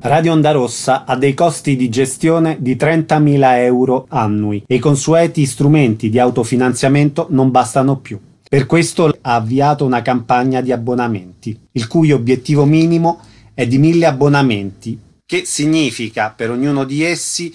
Radio Onda Rossa ha dei costi di gestione di 30.000 euro annui e i consueti strumenti di autofinanziamento non bastano più. Per questo ha avviato una campagna di abbonamenti, il cui obiettivo minimo è di 1.000 abbonamenti, che significa per ognuno di essi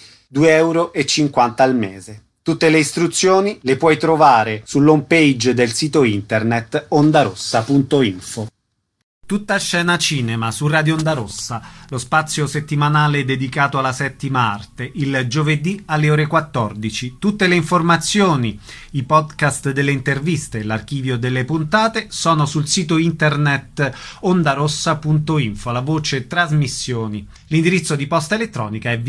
2,50 euro al mese. Tutte le istruzioni le puoi trovare sull'home page del sito internet ondarossa.info. Tutta scena cinema su Radio Onda Rossa, lo spazio settimanale dedicato alla settima arte, il giovedì alle ore 14. Tutte le informazioni, i podcast delle interviste, l'archivio delle puntate sono sul sito internet ondarossa.info, la voce trasmissioni. L'indirizzo di posta elettronica è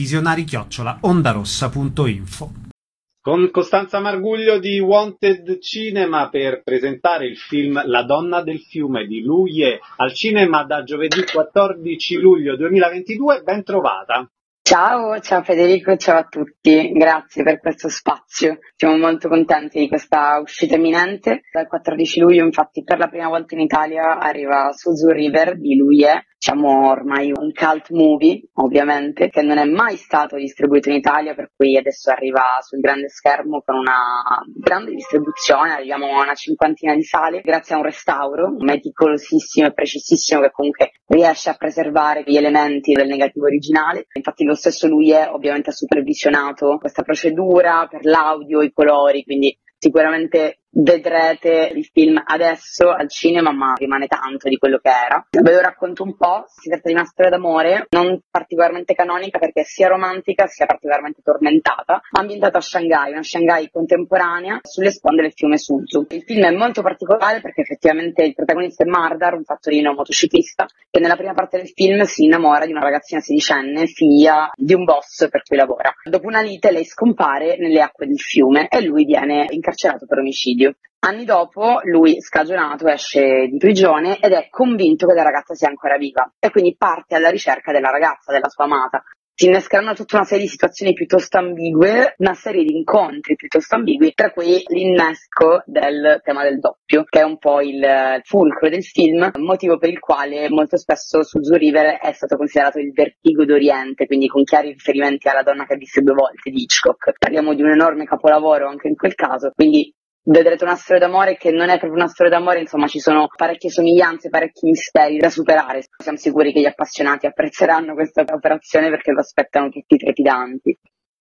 visionari@ondarossa.info. Con Costanza Marguglio di Wanted Cinema per presentare il film La donna del fiume di Luye al cinema da giovedì 14 luglio 2022. Ben trovata. Ciao Federico, ciao a tutti, grazie per questo spazio. Siamo molto contenti di questa uscita imminente. Dal 14 luglio, infatti, per la prima volta in Italia arriva Suzu River di Luye. Diciamo ormai un cult movie, ovviamente, che non è mai stato distribuito in Italia, per cui adesso arriva sul grande schermo con una grande distribuzione, arriviamo a una cinquantina di sale, grazie a un restauro meticolosissimo e precisissimo che comunque riesce a preservare gli elementi del negativo originale. Infatti lo stesso lui ovviamente ha supervisionato questa procedura per l'audio, i colori, quindi sicuramente vedrete il film adesso al cinema, ma rimane tanto di quello che era. Ve lo racconto un po', si tratta di una storia d'amore non particolarmente canonica perché sia romantica sia particolarmente tormentata, ambientata a Shanghai, una Shanghai contemporanea sulle sponde del fiume Suzu. Il film è molto particolare perché effettivamente il protagonista è Mardar, un fattorino motociclista, che nella prima parte del film si innamora di una ragazzina sedicenne, figlia di un boss per cui lavora. Dopo una lite lei scompare nelle acque del fiume e lui viene incarcerato per omicidio. Anni dopo lui, scagionato, esce di prigione ed è convinto che la ragazza sia ancora viva e quindi parte alla ricerca della ragazza, della sua amata. Si innescheranno tutta una serie di situazioni piuttosto ambigue, una serie di incontri piuttosto ambigui, tra cui l'innesco del tema del doppio, che è un po' il fulcro del film, motivo per il quale molto spesso Suzu River è stato considerato il Vertigo d'Oriente, quindi con chiari riferimenti alla donna che ha visto due volte di Hitchcock. Parliamo di un enorme capolavoro anche in quel caso, quindi vedrete una storia d'amore che non è proprio una storia d'amore, insomma ci sono parecchie somiglianze, parecchi misteri da superare. Siamo sicuri che gli appassionati apprezzeranno questa operazione perché lo aspettano tutti trepidanti.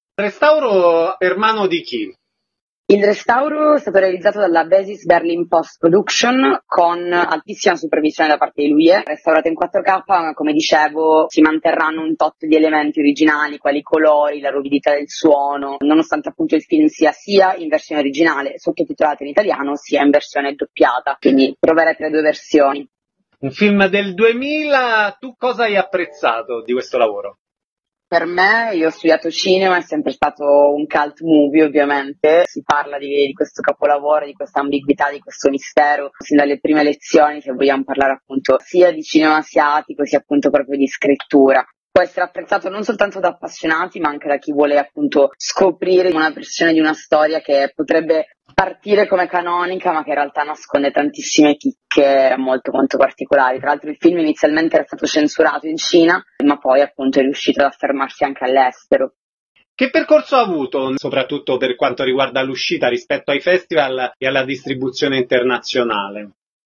Restauro per mano di chi? Il restauro è stato realizzato dalla Basis Berlin Post Production con altissima supervisione da parte di lui. Restaurato in 4K, ma come dicevo si manterranno un tot di elementi originali, quali i colori, la ruvidità del suono, nonostante appunto il film sia in versione originale sottotitolata in italiano, sia in versione doppiata, quindi troverete le due versioni. Un film del 2000, tu cosa hai apprezzato di questo lavoro? Per me, io ho studiato cinema, è sempre stato un cult movie ovviamente, si parla di questo capolavoro, di questa ambiguità, di questo mistero, sin dalle prime lezioni, se vogliamo parlare appunto sia di cinema asiatico sia appunto proprio di scrittura. Può essere apprezzato non soltanto da appassionati ma anche da chi vuole appunto scoprire una versione di una storia che potrebbe partire come canonica ma che in realtà nasconde tantissime chicche molto molto particolari. Tra l'altro il film inizialmente era stato censurato in Cina ma poi appunto è riuscito ad affermarsi anche all'estero. Che percorso ha avuto, soprattutto per quanto riguarda l'uscita rispetto ai festival e alla distribuzione internazionale?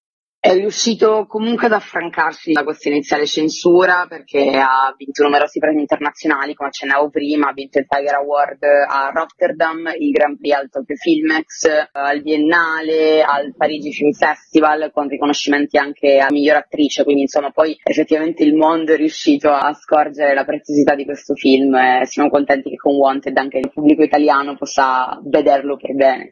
È riuscito comunque ad affrancarsi da questa iniziale censura perché ha vinto numerosi premi internazionali, come accennavo prima, ha vinto il Tiger Award a Rotterdam, il Grand Prix al Tokyo Filmex, al Biennale, al Parigi Film Festival, con riconoscimenti anche a miglior attrice, quindi insomma poi effettivamente il mondo è riuscito a scorgere la preziosità di questo film e siamo contenti che con Wanted anche il pubblico italiano possa vederlo per bene.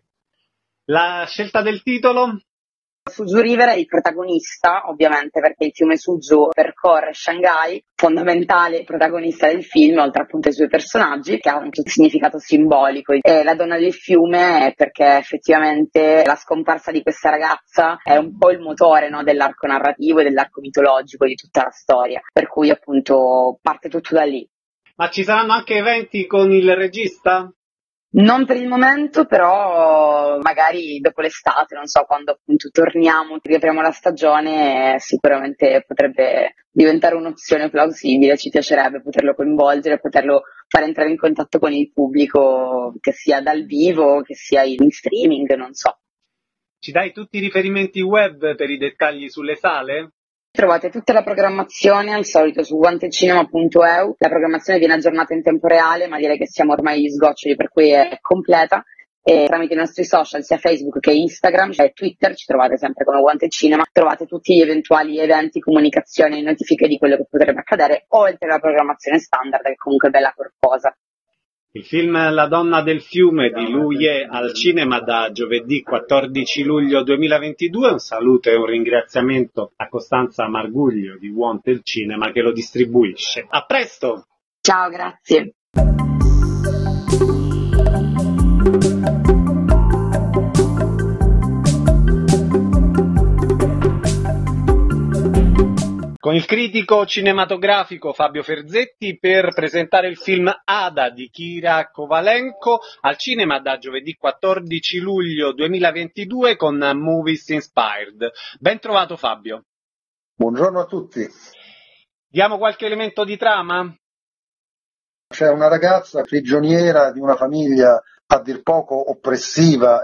La scelta del titolo? Suzu River è il protagonista, ovviamente, perché il fiume Suzu percorre Shanghai, fondamentale protagonista del film, oltre appunto ai suoi personaggi, che ha un significato simbolico. E la donna del fiume è perché effettivamente la scomparsa di questa ragazza è un po' il motore, no, dell'arco narrativo e dell'arco mitologico di tutta la storia, per cui appunto parte tutto da lì. Ma ci saranno anche eventi con il regista? Non per il momento, però magari dopo l'estate, non so, quando appunto torniamo, riapriamo la stagione, sicuramente potrebbe diventare un'opzione plausibile, ci piacerebbe poterlo coinvolgere, poterlo fare entrare in contatto con il pubblico, che sia dal vivo, che sia in streaming, non so. Ci dai tutti i riferimenti web per i dettagli sulle sale? Trovate tutta la programmazione al solito su wantecinema.eu, la programmazione viene aggiornata in tempo reale, ma direi che siamo ormai agli sgoccioli, per cui è completa, e tramite i nostri social, sia Facebook che Instagram e Twitter, ci trovate sempre come Wanted Cinema, trovate tutti gli eventuali eventi, comunicazioni e notifiche di quello che potrebbe accadere, oltre alla programmazione standard, che comunque è bella corposa. Il film La donna del fiume di Lu Ye al cinema da giovedì 14 luglio 2022. Un saluto e un ringraziamento a Costanza Marguglio di Wanted Cinema che lo distribuisce. A presto! Ciao, grazie. Con il critico cinematografico Fabio Ferzetti per presentare il film Ada di Kira Kovalenko al cinema da giovedì 14 luglio 2022 con Movies Inspired. Ben trovato Fabio. Buongiorno a tutti. Diamo qualche elemento di trama? C'è una ragazza prigioniera di una famiglia a dir poco oppressiva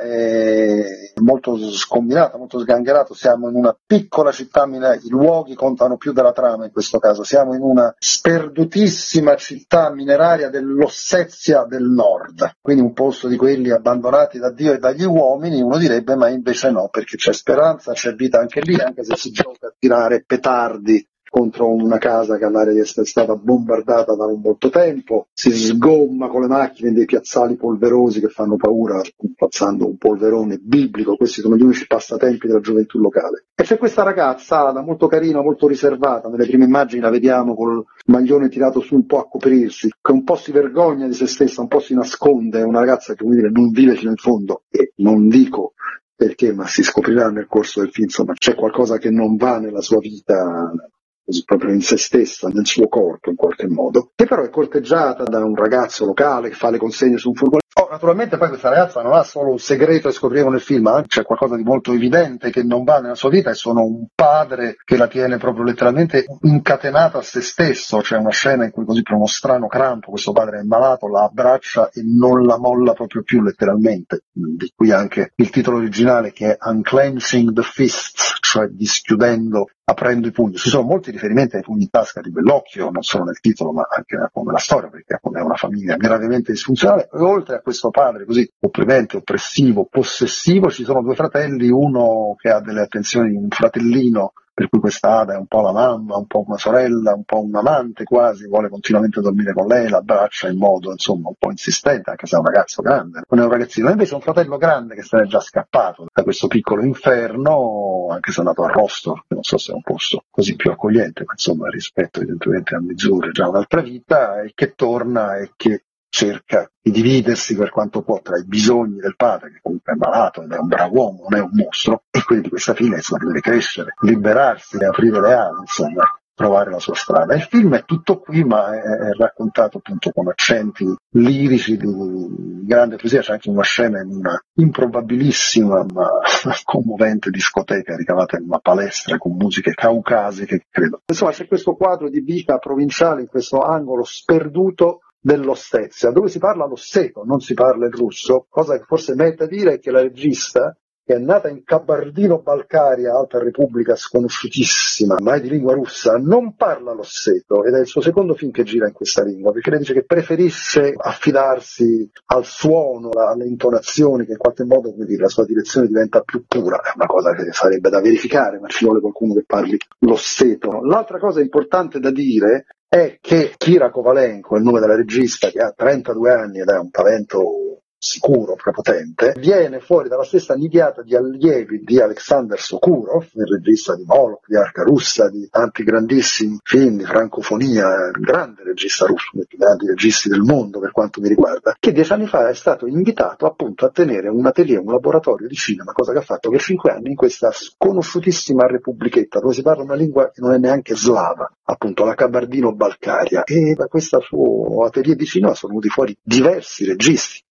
e molto scombinata, molto sgangherata. Siamo in una piccola città mineraria, i luoghi contano più della trama in questo caso. Siamo in una sperdutissima città mineraria dell'Ossetia del Nord, quindi un posto di quelli abbandonati da Dio e dagli uomini, uno direbbe, ma invece no, perché c'è speranza, c'è vita anche lì, anche se si gioca a tirare petardi contro una casa che all'aria di essere stata bombardata da non molto tempo, si sgomma con le macchine in dei piazzali polverosi che fanno paura, passando un polverone biblico. Questi sono gli unici passatempi della gioventù locale. E c'è questa ragazza, Ada, molto carina, molto riservata, nelle prime immagini la vediamo col maglione tirato su un po' a coprirsi, che un po' si vergogna di se stessa, un po' si nasconde, è una ragazza che, come dire, non vive fino in fondo, e non dico perché, ma si scoprirà nel corso del film, insomma, c'è qualcosa che non va nella sua vita, proprio in se stessa, nel suo corpo in qualche modo, che però è corteggiata da un ragazzo locale che fa le consegne su un furgone. Naturalmente poi questa ragazza non ha solo un segreto che scopriremo nel film, ma c'è qualcosa di molto evidente che non va nella sua vita, e sono un padre che la tiene proprio letteralmente incatenata a se stesso. C'è una scena in cui, così per uno strano crampo, questo padre è malato, la abbraccia e non la molla proprio più letteralmente, di qui anche il titolo originale che è Unclenching the Fists, cioè dischiudendo, aprendo i pugni. Ci sono molti riferimenti ai pugni in tasca di Bellocchio, non solo nel titolo ma anche nella storia, perché è una famiglia gravemente disfunzionale. E oltre a questo padre così opprimente, oppressivo, possessivo, ci sono due fratelli, uno che ha delle attenzioni di un fratellino, per cui questa Ada è un po' la mamma, un po' una sorella, un po' un amante quasi, vuole continuamente dormire con lei, la abbraccia in modo insomma un po' insistente, anche se è un ragazzo grande, non è un ragazzino. E invece è un fratello grande che se n'è già scappato da questo piccolo inferno, anche se è andato a Rostov, che non so se è un posto così più accogliente, ma insomma rispetto evidentemente a Missouri, già un'altra vita, e che torna e che cerca di dividersi per quanto può tra i bisogni del padre, che comunque è malato ed è un bravo uomo, non è un mostro, e quelli di questa figlia, insomma, deve crescere, liberarsi, aprire le ali, insomma, trovare la sua strada. Il film è tutto qui, ma è raccontato appunto con accenti lirici di grande poesia. C'è anche una scena in una improbabilissima ma commovente discoteca ricavata in una palestra con musiche caucasiche, credo. Insomma, c'è questo quadro di vita provinciale in questo angolo sperduto dell'Ossetia, dove si parla l'osseto, non si parla il russo, cosa che forse merita dire è che la regista, che è nata in Kabardino-Balkaria, altra repubblica sconosciutissima, ma è di lingua russa, non parla l'osseto, ed è il suo secondo film che gira in questa lingua, perché lei dice che preferisce affidarsi al suono, alle intonazioni, che in qualche modo, come dire, la sua direzione diventa più pura. È una cosa che sarebbe da verificare, ma ci vuole qualcuno che parli l'osseto. L'altra cosa importante da dire è che Kira Kovalenko, il nome della regista, che ha 32 anni ed è un talento sicuro, prepotente, viene fuori dalla stessa nidiata di allievi di Alexander Sokurov, il regista di Moloch, di Arca Russa, di tanti grandissimi film di francofonia, il grande regista russo, uno dei più grandi registi del mondo per quanto mi riguarda, che 10 anni fa è stato invitato appunto a tenere un atelier, un laboratorio di cinema, cosa che ha fatto per 5 anni in questa sconosciutissima repubblichetta, dove si parla una lingua che non è neanche slava, appunto la Kabardino-Balkaria, e da questo suo atelier di cinema sono venuti fuori diversi registi.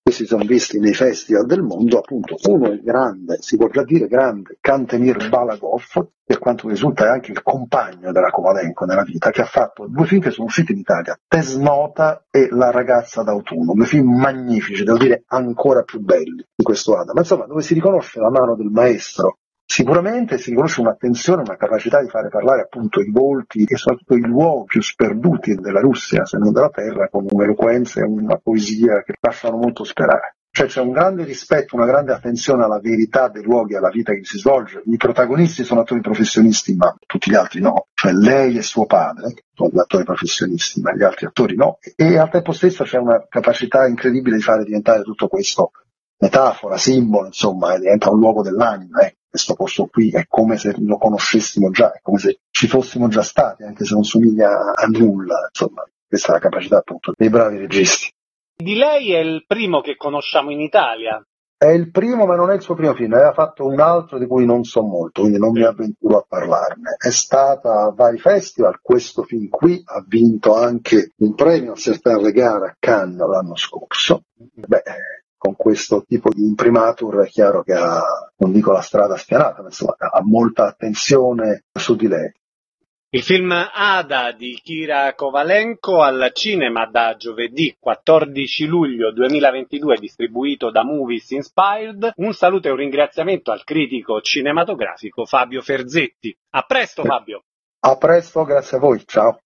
si sono visti nei festival del mondo, appunto uno è il grande, si può già dire grande, Kantemir Balagov, per quanto mi risulta è anche il compagno della Kovalenko nella vita, che ha fatto 2 film che sono usciti in Italia, Tesnota e La ragazza d'autunno, 2 film magnifici, devo dire ancora più belli di questo Adam, ma insomma dove si riconosce la mano del maestro. Sicuramente si riconosce un'attenzione, una capacità di fare parlare appunto i volti e soprattutto i luoghi più sperduti della Russia, se non della terra, con un'eloquenza e una poesia che lasciano molto sperare. Cioè c'è un grande rispetto, una grande attenzione alla verità dei luoghi, alla vita che si svolge. I protagonisti sono attori professionisti, ma tutti gli altri no. Cioè lei e suo padre sono gli attori professionisti, ma gli altri attori no. E al tempo stesso c'è una capacità incredibile di fare diventare tutto questo metafora, simbolo, insomma, diventa un luogo dell'anima. Questo posto qui è come se lo conoscessimo già, è come se ci fossimo già stati, anche se non somiglia a nulla. Insomma, questa è la capacità appunto dei bravi registi. Di lei è il primo che conosciamo in Italia. È il primo, ma non è il suo primo film, aveva fatto un altro di cui non so molto, quindi non mi avventuro a parlarne. È stata a vari festival, questo film qui ha vinto anche un premio a Certain Regard a Cannes l'anno scorso. Beh, con questo tipo di imprimatur è chiaro che ha, non dico la strada spianata, ma insomma ha molta attenzione su di lei. Il film Ada di Kira Kovalenko al cinema da giovedì 14 luglio 2022, distribuito da Movies Inspired. Un saluto e un ringraziamento al critico cinematografico Fabio Ferzetti. A presto Fabio! A presto, grazie a voi, ciao!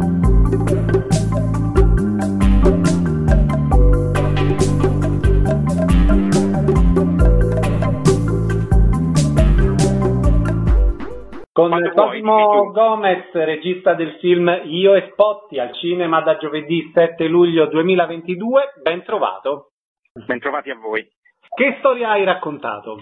Con Cosimo Gomez, regista del film Io e Spotti, al cinema da giovedì 7 luglio 2022, ben trovato. Ben trovati a voi. Che storia hai raccontato?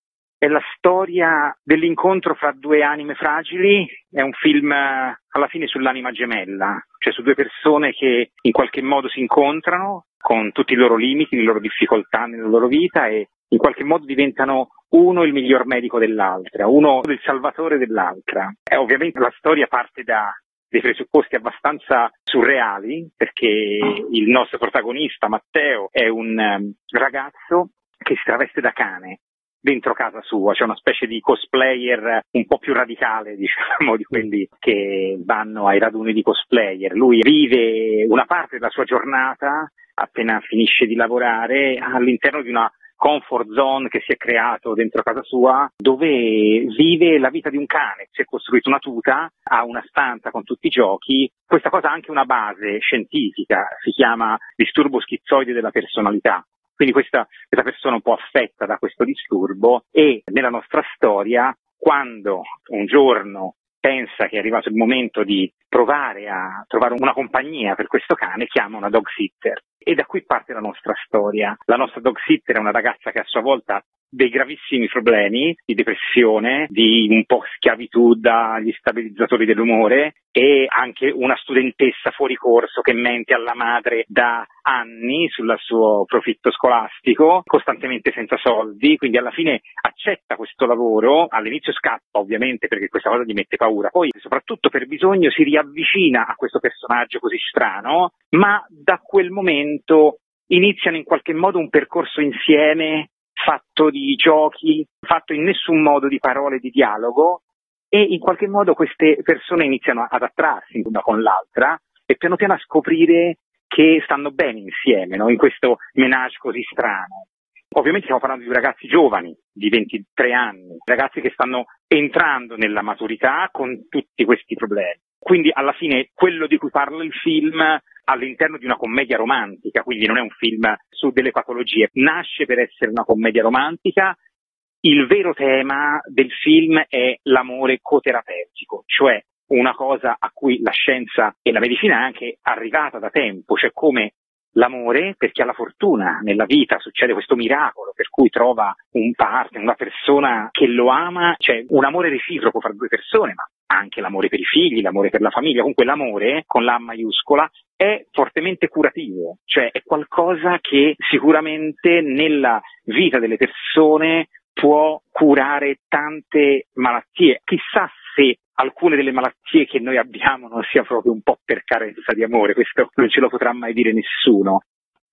È la storia dell'incontro fra 2 anime fragili, è un film alla fine sull'anima gemella, cioè su 2 persone che in qualche modo si incontrano con tutti i loro limiti, le loro difficoltà nella loro vita e in qualche modo diventano uno il miglior medico dell'altra, uno il salvatore dell'altra. Ovviamente la storia parte da dei presupposti abbastanza surreali, perché il nostro protagonista, Matteo, è un ragazzo che si traveste da cane dentro casa sua, c'è una specie di cosplayer un po' più radicale, diciamo, di quelli che vanno ai raduni di cosplayer. Lui vive una parte della sua giornata, appena finisce di lavorare, all'interno di una comfort zone che si è creato dentro casa sua, dove vive la vita di un cane. Si è costruito una tuta, ha una stanza con tutti i giochi. Questa cosa ha anche una base scientifica, si chiama disturbo schizoide della personalità. Quindi questa persona è un po' affetta da questo disturbo e nella nostra storia, quando un giorno pensa che è arrivato il momento di provare a trovare una compagnia per questo cane, chiama una dog sitter. E da qui parte la nostra storia. La nostra dog sitter è una ragazza che a sua volta dei gravissimi problemi di depressione, di un po' schiavitù dagli stabilizzatori dell'umore e anche una studentessa fuori corso che mente alla madre da anni sul suo profitto scolastico, costantemente senza soldi, quindi alla fine accetta questo lavoro, all'inizio scappa ovviamente perché questa cosa gli mette paura, poi soprattutto per bisogno si riavvicina a questo personaggio così strano, ma da quel momento iniziano in qualche modo un percorso insieme fatto di giochi, fatto in nessun modo di parole di dialogo e in qualche modo queste persone iniziano ad attrarsi una con l'altra e piano piano a scoprire che stanno bene insieme, no? In questo ménage così strano. Ovviamente stiamo parlando di ragazzi giovani, di 23 anni, ragazzi che stanno entrando nella maturità con tutti questi problemi. Quindi alla fine quello di cui parla il film all'interno di una commedia romantica, quindi non è un film su delle patologie, nasce per essere una commedia romantica. Il vero tema del film è l'amore coterapeutico, cioè una cosa a cui la scienza e la medicina è anche arrivata da tempo, cioè come l'amore, per chi ha la fortuna nella vita, succede questo miracolo per cui trova un partner, una persona che lo ama, cioè un amore reciproco fra 2 persone, ma anche l'amore per i figli, l'amore per la famiglia, comunque l'amore con la A maiuscola è fortemente curativo, cioè è qualcosa che sicuramente nella vita delle persone può curare tante malattie. Chissà se alcune delle malattie che noi abbiamo non sia proprio un po' per carenza di amore, questo non ce lo potrà mai dire nessuno.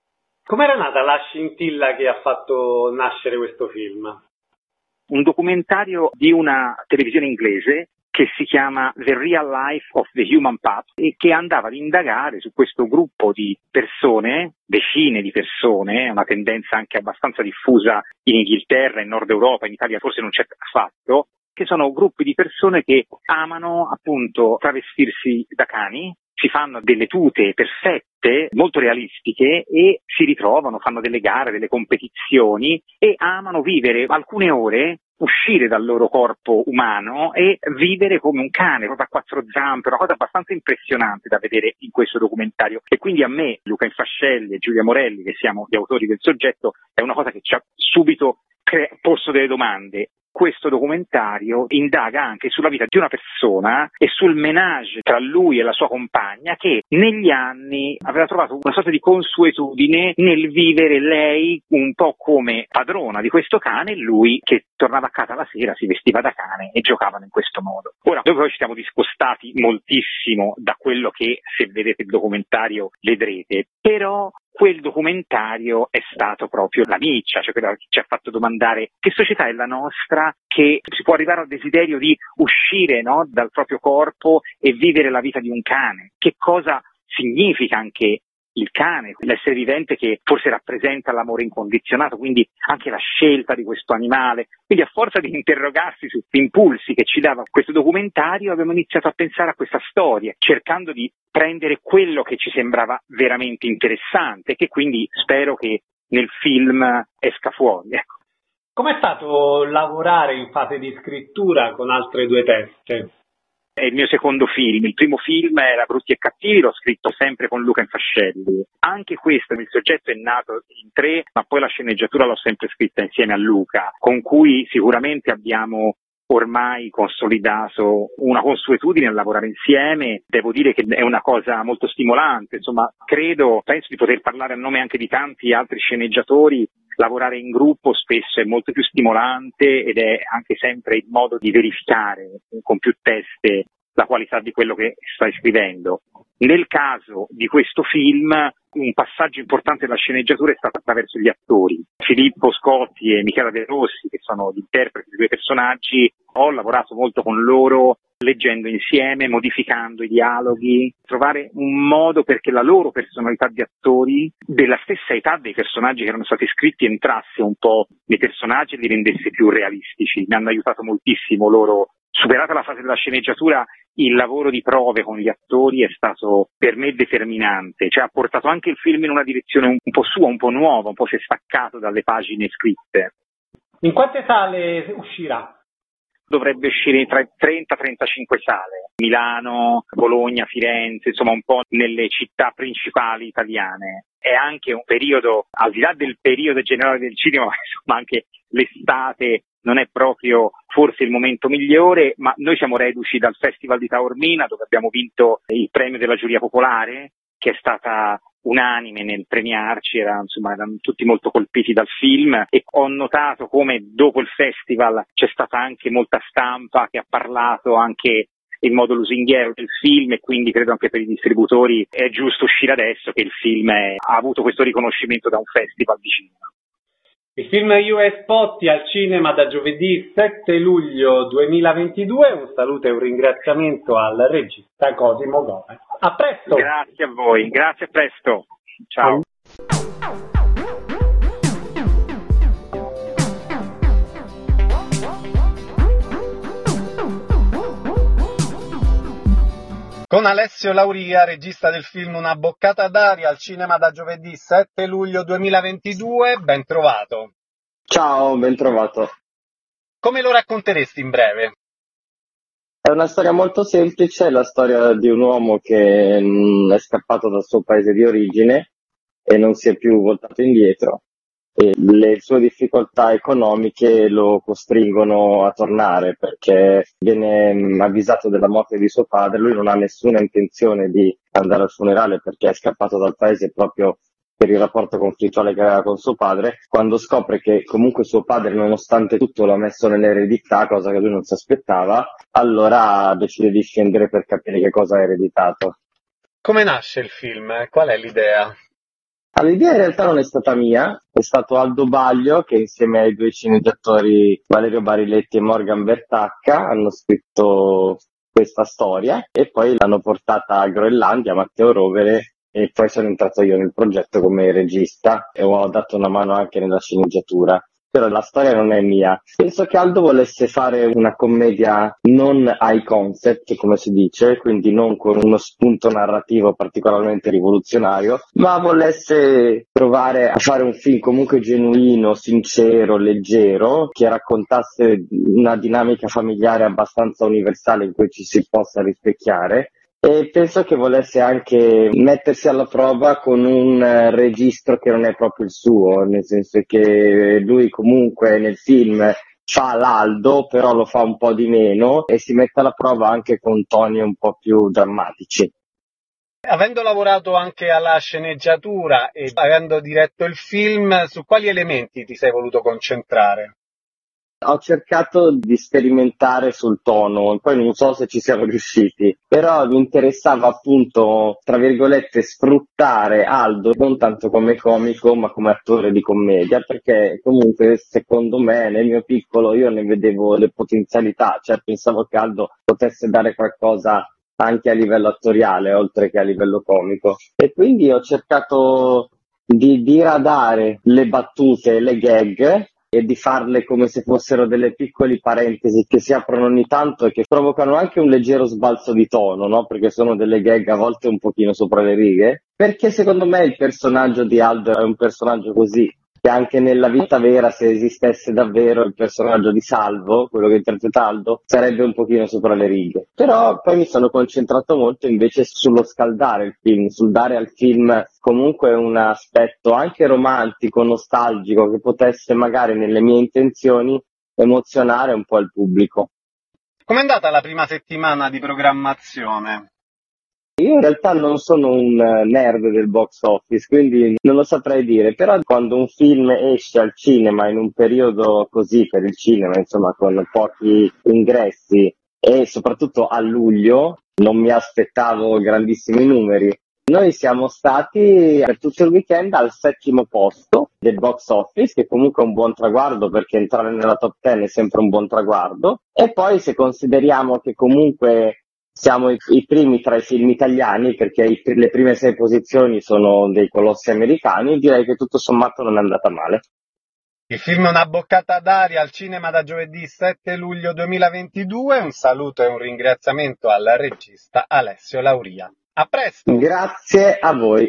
Com'era nata la scintilla che ha fatto nascere questo film? Un documentario di una televisione inglese che si chiama The Real Life of the Human Pup e che andava ad indagare su questo gruppo di persone, decine di persone, una tendenza anche abbastanza diffusa in Inghilterra, in Nord Europa, in Italia forse non c'è affatto, che sono gruppi di persone che amano appunto travestirsi da cani, si fanno delle tute perfette, molto realistiche e si ritrovano, fanno delle gare, delle competizioni e amano vivere alcune ore, uscire dal loro corpo umano e vivere come un cane, proprio a quattro zampe, una cosa abbastanza impressionante da vedere in questo documentario. E quindi a me, Luca Infascelli e Giulia Morelli, che siamo gli autori del soggetto, è una cosa che ci ha subito posto delle domande. Questo documentario indaga anche sulla vita di una persona e sul ménage tra lui e la sua compagna che negli anni aveva trovato una sorta di consuetudine nel vivere lei un po' come padrona di questo cane e lui che tornava a casa la sera, si vestiva da cane e giocavano in questo modo. Ora, noi poi ci siamo discostati moltissimo da quello che, se vedete il documentario, vedrete, però quel documentario è stato proprio la miccia, cioè quella che ci ha fatto domandare che società è la nostra, che si può arrivare al desiderio di uscire, no, dal proprio corpo e vivere la vita di un cane. Che cosa significa anche il cane, l'essere vivente che forse rappresenta l'amore incondizionato, quindi anche la scelta di questo animale. Quindi a forza di interrogarsi sugli impulsi che ci dava questo documentario abbiamo iniziato a pensare a questa storia, cercando di prendere quello che ci sembrava veramente interessante e che quindi spero che nel film esca fuori. Ecco. Com'è stato lavorare in fase di scrittura con altre due teste? È il mio secondo film. Il primo film era Brutti e Cattivi, l'ho scritto sempre con Luca Infascelli. Anche questo, il soggetto è nato in tre, ma poi la sceneggiatura l'ho sempre scritta insieme a Luca, con cui sicuramente abbiamo ormai consolidato una consuetudine a lavorare insieme. Devo dire che è una cosa molto stimolante, insomma, penso di poter parlare a nome anche di tanti altri sceneggiatori. Lavorare in gruppo spesso è molto più stimolante ed è anche sempre il modo di verificare con più teste la qualità di quello che stai scrivendo. Nel caso di questo film, un passaggio importante della sceneggiatura è stato attraverso gli attori. Filippo Scotti e Michela De Rossi, che sono gli interpreti dei due personaggi, ho lavorato molto con loro, leggendo insieme, modificando i dialoghi, trovare un modo perché la loro personalità di attori, della stessa età dei personaggi che erano stati scritti, entrasse un po' nei personaggi e li rendesse più realistici. Mi hanno aiutato moltissimo loro. Superata la fase della sceneggiatura, il lavoro di prove con gli attori è stato per me determinante, cioè ha portato anche il film in una direzione un po' sua, un po' nuova, un po' si è staccato dalle pagine scritte. In quante sale uscirà? Dovrebbe uscire tra 30 e 35 sale, Milano, Bologna, Firenze, insomma un po' nelle città principali italiane. È anche un periodo, al di là del periodo generale del cinema, insomma anche l'estate non è proprio forse il momento migliore, ma noi siamo reduci dal Festival di Taormina, dove abbiamo vinto il premio della giuria popolare, che è stata unanime nel premiarci, erano tutti molto colpiti dal film e ho notato come dopo il festival c'è stata anche molta stampa che ha parlato anche in modo lusinghiero del film e quindi credo anche per i distributori è giusto uscire adesso che il film ha avuto questo riconoscimento da un festival di cinema. Il film US Potti al cinema da giovedì 7 luglio 2022. Un saluto e un ringraziamento al regista Cosimo Gomez. A presto! Grazie a voi, grazie, a presto. Ciao. Con Alessio Lauria, regista del film Una boccata d'aria al cinema da giovedì 7 luglio 2022, ben trovato. Ciao, ben trovato. Come lo racconteresti in breve? È una storia molto semplice, è la storia di un uomo che è scappato dal suo paese di origine e non si è più voltato indietro. E le sue difficoltà economiche lo costringono a tornare perché viene avvisato della morte di suo padre. Lui non ha nessuna intenzione di andare al funerale perché è scappato dal paese proprio per il rapporto conflittuale che aveva con suo padre. Quando scopre che comunque suo padre, nonostante tutto, l'ha messo nell'eredità, cosa che lui non si aspettava, allora decide di scendere per capire che cosa ha ereditato. Come nasce il film? Qual è l'idea? L'idea in realtà non è stata mia, è stato Aldo Baglio che insieme ai due sceneggiatori Valerio Bariletti e Morgan Bertacca hanno scritto questa storia e poi l'hanno portata a Groenlandia, Matteo Rovere, e poi sono entrato io nel progetto come regista e ho dato una mano anche nella sceneggiatura. Però la storia non è mia. Penso che Aldo volesse fare una commedia non high concept, come si dice, quindi non con uno spunto narrativo particolarmente rivoluzionario, ma volesse provare a fare un film comunque genuino, sincero, leggero, che raccontasse una dinamica familiare abbastanza universale in cui ci si possa rispecchiare. E penso che volesse anche mettersi alla prova con un registro che non è proprio il suo, nel senso che lui comunque nel film fa l'Aldo, però lo fa un po' di meno e si mette alla prova anche con toni un po' più drammatici. Avendo lavorato anche alla sceneggiatura e avendo diretto il film, su quali elementi ti sei voluto concentrare? Ho cercato di sperimentare sul tono, poi non so se ci siamo riusciti, però mi interessava appunto, tra virgolette, sfruttare Aldo non tanto come comico ma come attore di commedia, perché comunque secondo me nel mio piccolo io ne vedevo le potenzialità, cioè pensavo che Aldo potesse dare qualcosa anche a livello attoriale oltre che a livello comico, e quindi ho cercato di diradare le battute e le gag e di farle come se fossero delle piccole parentesi che si aprono ogni tanto e che provocano anche un leggero sbalzo di tono, no? Perché sono delle gag a volte un pochino sopra le righe, perché secondo me il personaggio di Aldo è un personaggio così, che anche nella vita vera, se esistesse davvero il personaggio di Salvo, quello che interpreta Aldo, sarebbe un pochino sopra le righe. Però poi mi sono concentrato molto invece sullo scaldare il film, sul dare al film comunque un aspetto anche romantico, nostalgico, che potesse magari nelle mie intenzioni emozionare un po' il pubblico. Com'è andata la prima settimana di programmazione? Io in realtà non sono un nerd del box office, quindi non lo saprei dire, però quando un film esce al cinema in un periodo così per il cinema, insomma con pochi ingressi e soprattutto a luglio, non mi aspettavo grandissimi numeri. Noi siamo stati per tutto il weekend al 7° posto del box office, che comunque è un buon traguardo perché entrare nella top 10 è sempre un buon traguardo, e poi se consideriamo che comunque siamo i primi tra i film italiani, perché le prime 6 posizioni sono dei colossi americani, direi che tutto sommato non è andata male. Il film è una boccata d'aria al cinema da giovedì 7 luglio 2022. Un saluto e un ringraziamento al regista Alessio Lauria. A presto! Grazie a voi.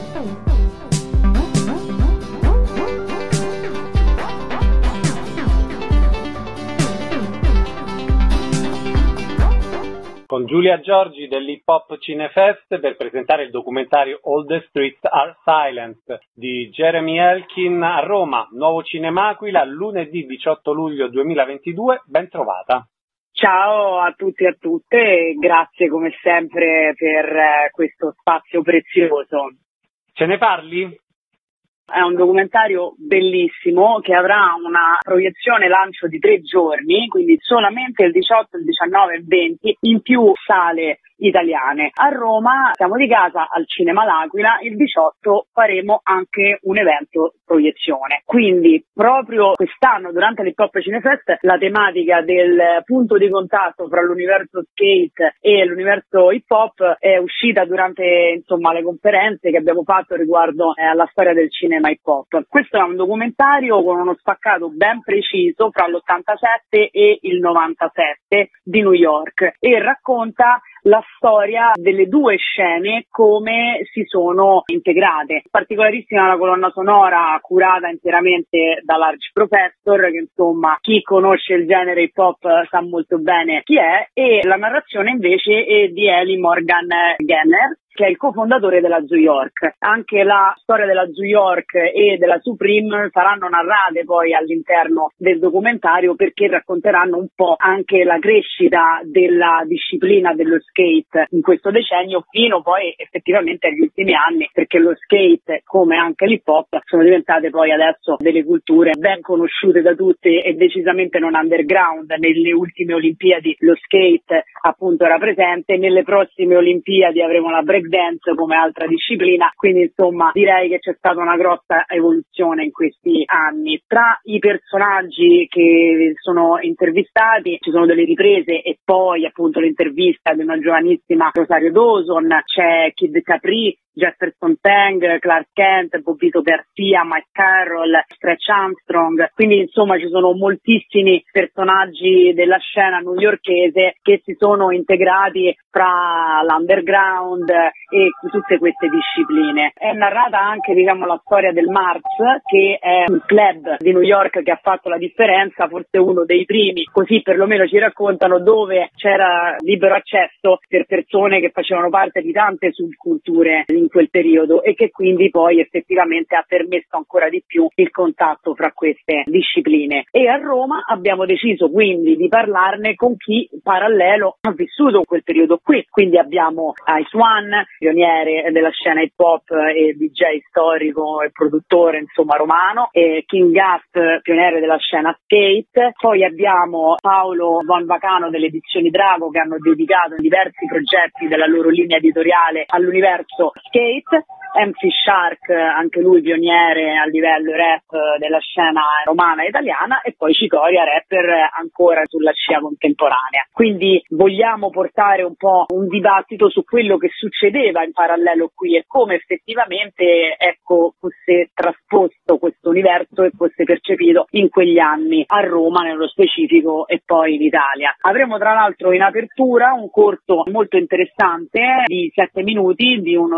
Con Giulia Giorgi dell'Hip Hop Cinefest per presentare il documentario All the Streets Are Silent di Jeremy Elkin a Roma, Nuovo Cinema Aquila, lunedì 18 luglio 2022. Ben trovata. Ciao a tutti e a tutte e grazie come sempre per questo spazio prezioso. Ce ne parli? È un documentario bellissimo che avrà una proiezione lancio di 3 giorni, quindi solamente il 18, il 19 e il 20 in più sale italiane. A Roma siamo di casa al Cinema L'Aquila, il 18 faremo anche un evento proiezione. Quindi proprio quest'anno durante l'Hip Hop Cinefest la tematica del punto di contatto fra l'universo skate e l'universo hip hop è uscita durante le conferenze che abbiamo fatto riguardo alla storia del cinema hip hop. Questo è un documentario con uno spaccato ben preciso fra l'87 e il 97 di New York e racconta la storia delle 2 scene, come si sono integrate. Particolarissima la colonna sonora curata interamente da Large Professor, che insomma chi conosce il genere hip hop sa molto bene chi è, e la narrazione invece è di Eli Morgan Genner, che è il cofondatore della Zoo York. Anche la storia della Zoo York e della Supreme saranno narrate poi all'interno del documentario, perché racconteranno un po' anche la crescita della disciplina dello skate in questo decennio fino poi effettivamente agli ultimi anni, perché lo skate, come anche l'hip hop, sono diventate poi adesso delle culture ben conosciute da tutti e decisamente non underground. Nelle ultime Olimpiadi lo skate appunto era presente, nelle prossime Olimpiadi avremo la break breakdance come altra disciplina, quindi insomma direi che c'è stata una grossa evoluzione in questi anni. Tra i personaggi che sono intervistati ci sono delle riprese e poi appunto l'intervista di una giovanissima Rosario Dawson, c'è Kid Capri, Jefferson Tang, Clark Kent, Bobito Garcia, Mike Carroll, Stretch Armstrong, quindi insomma ci sono moltissimi personaggi della scena newyorkese che si sono integrati fra l'underground e tutte queste discipline. È narrata anche la storia del Mars, che è un club di New York che ha fatto la differenza, forse uno dei primi, così perlomeno ci raccontano, dove c'era libero accesso per persone che facevano parte di tante subculture in quel periodo e che quindi poi effettivamente ha permesso ancora di più il contatto fra queste discipline. E a Roma abbiamo deciso quindi di parlarne con chi parallelo ha vissuto quel periodo qui, quindi abbiamo Ice One, pioniere della scena hip hop e DJ storico e produttore insomma romano, e King Gas, pioniere della scena skate, poi abbiamo Paolo Von Vacano delle edizioni Drago, che hanno dedicato diversi progetti della loro linea editoriale all'universo skate, MC Shark, anche lui pioniere a livello rap della scena romana e italiana, e poi Cicoria, rapper ancora sulla scia contemporanea. Quindi vogliamo portare un po' un dibattito su quello che succedeva in parallelo qui e come effettivamente fosse trasposto questo universo e fosse percepito in quegli anni a Roma nello specifico e poi in Italia. Avremo tra l'altro in apertura un corto molto interessante di 7 minuti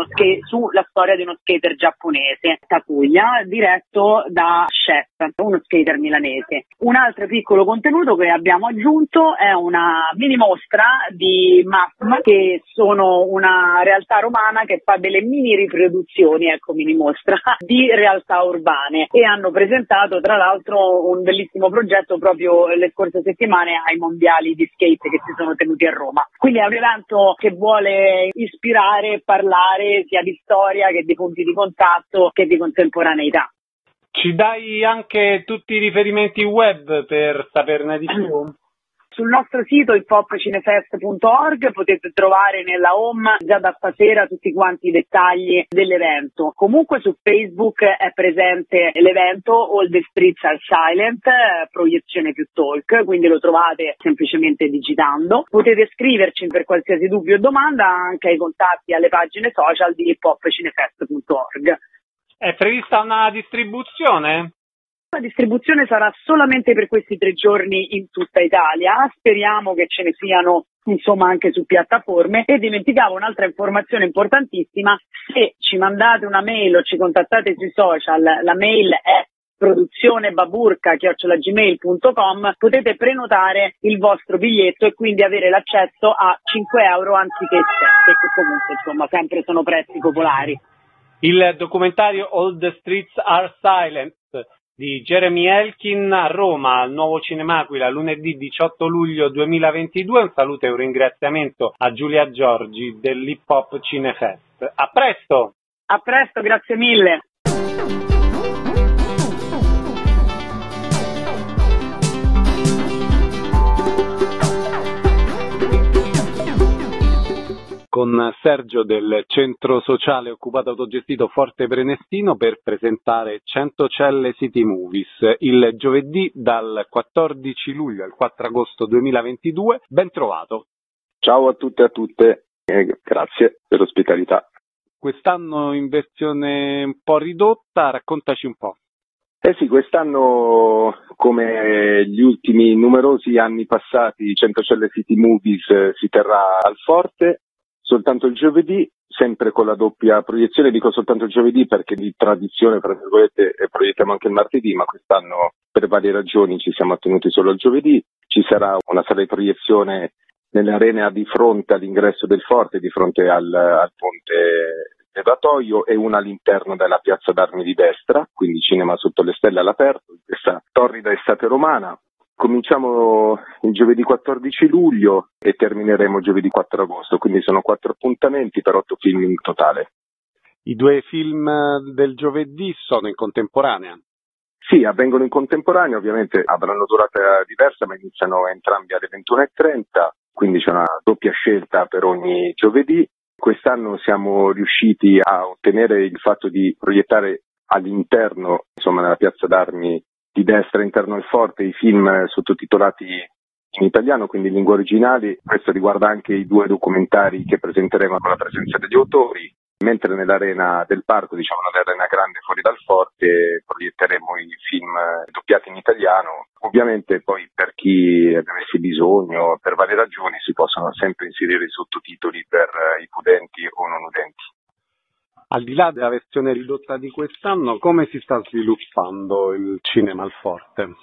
sulla storia di uno skater giapponese, Takuya, diretto da Chef, uno skater milanese. Un altro piccolo contenuto che abbiamo aggiunto è una mini mostra di MASM, che sono una realtà romana che fa delle mini riproduzioni, mini mostra, di realtà urbane, e hanno presentato tra l'altro un bellissimo progetto proprio le scorse settimane ai mondiali di skate che si sono tenuti a Roma. Quindi è un evento che vuole ispirare e parlare sia di storia che di punti di contatto che di contemporaneità. Ci dai anche tutti i riferimenti web per saperne di più? Sul nostro sito hiphopcinefest.org potete trovare nella home già da stasera tutti quanti i dettagli dell'evento. Comunque su Facebook è presente l'evento All the Streets Are Silent, proiezione più talk, quindi lo trovate semplicemente digitando. Potete scriverci per qualsiasi dubbio o domanda anche ai contatti alle pagine social di hiphopcinefest.org. È prevista una distribuzione? La distribuzione sarà solamente per questi 3 giorni in tutta Italia, speriamo che ce ne siano anche su piattaforme. E dimenticavo un'altra informazione importantissima: se ci mandate una mail o ci contattate sui social, la mail è produzionebaburka@gmail.com, potete prenotare il vostro biglietto e quindi avere l'accesso a 5 euro anziché 7, che comunque sempre sono prezzi popolari. Il documentario All the Streets Are Silent di Jeremy Elkin a Roma, al Nuovo Cinemaquila, lunedì 18 luglio 2022. Un saluto e un ringraziamento a Giulia Giorgi dell'Hip Hop Cinefest. A presto! A presto, grazie mille! Con Sergio del Centro Sociale Occupato Autogestito Forte Prenestino per presentare 100 Celle City Movies il giovedì dal 14 luglio al 4 agosto 2022. Ben trovato. Ciao a tutte e a tutte, grazie per l'ospitalità. Quest'anno in versione un po' ridotta, raccontaci un po'. Sì, quest'anno, come gli ultimi numerosi anni passati, 100 Celle City Movies si terrà al Forte. Soltanto il giovedì, sempre con la doppia proiezione. Dico soltanto il giovedì perché di tradizione, tra virgolette, proiettiamo anche il martedì, ma quest'anno per varie ragioni ci siamo attenuti solo al giovedì. Ci sarà una sala di proiezione nell'arena di fronte all'ingresso del Forte, di fronte al ponte Levatoio, e una all'interno della piazza d'armi di destra, quindi cinema sotto le stelle all'aperto, in questa torrida estate romana. Cominciamo il giovedì 14 luglio e termineremo giovedì 4 agosto, quindi sono 4 appuntamenti per 8 film in totale. I 2 film del giovedì sono in contemporanea? Sì, avvengono in contemporanea, ovviamente avranno durata diversa, ma iniziano entrambi alle 21:30, quindi c'è una doppia scelta per ogni giovedì. Quest'anno siamo riusciti a ottenere il fatto di proiettare all'interno, insomma nella piazza d'armi di destra interno al forte, i film sottotitolati in italiano, quindi in lingua originale. Questo riguarda anche i 2 documentari che presenteremo con la presenza degli autori, mentre nell'arena del parco, diciamo nell'arena grande fuori dal forte, proietteremo i film doppiati in italiano. Ovviamente poi per chi avesse bisogno, per varie ragioni, si possono sempre inserire i sottotitoli per i udenti o non udenti. Al di là della versione ridotta di quest'anno, come si sta sviluppando il cinema al forte?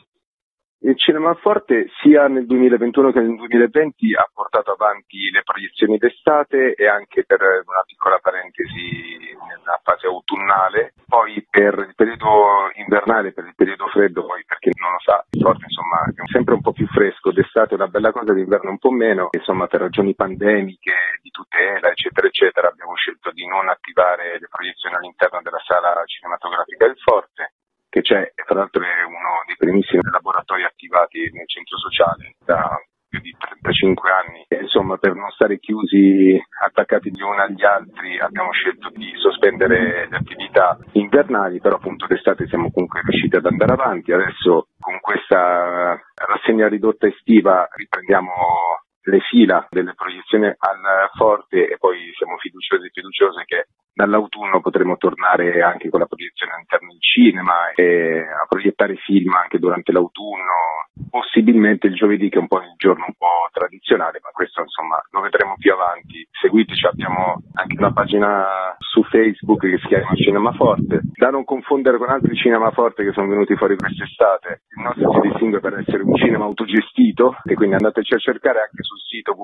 Il cinema al forte sia nel 2021 che nel 2020 ha portato avanti le proiezioni d'estate e anche, per una piccola parentesi, nella fase autunnale. Poi per il periodo invernale, per il periodo freddo, poi per chi non lo sa, il forte insomma è sempre un po' più fresco, d'estate è una bella cosa, d'inverno un po' meno. Insomma, per ragioni pandemiche, di tutela eccetera eccetera, abbiamo scelto di non attivare le proiezioni all'interno della sala cinematografica del forte, che c'è, tra l'altro è uno dei primissimi laboratori attivati nel centro sociale da più di 35 anni. E, insomma, per non stare chiusi, attaccati gli uni agli altri, abbiamo scelto di sospendere le attività invernali, però appunto d'estate siamo comunque riusciti ad andare avanti. Adesso con questa rassegna ridotta estiva riprendiamo le fila delle proiezioni al forte e poi siamo fiduciosi e fiduciose che dall'autunno potremo tornare anche con la proiezione all'interno del cinema e a proiettare film anche durante l'autunno, possibilmente il giovedì, che è un po' il giorno un po' tradizionale, ma questo insomma lo vedremo più avanti. Seguiteci, abbiamo anche una pagina su Facebook che si chiama Cinema Forte, da non confondere con altri Cinema Forte che sono venuti fuori quest'estate. Il nostro si distingue per essere un cinema autogestito e quindi andateci a cercare anche sul sito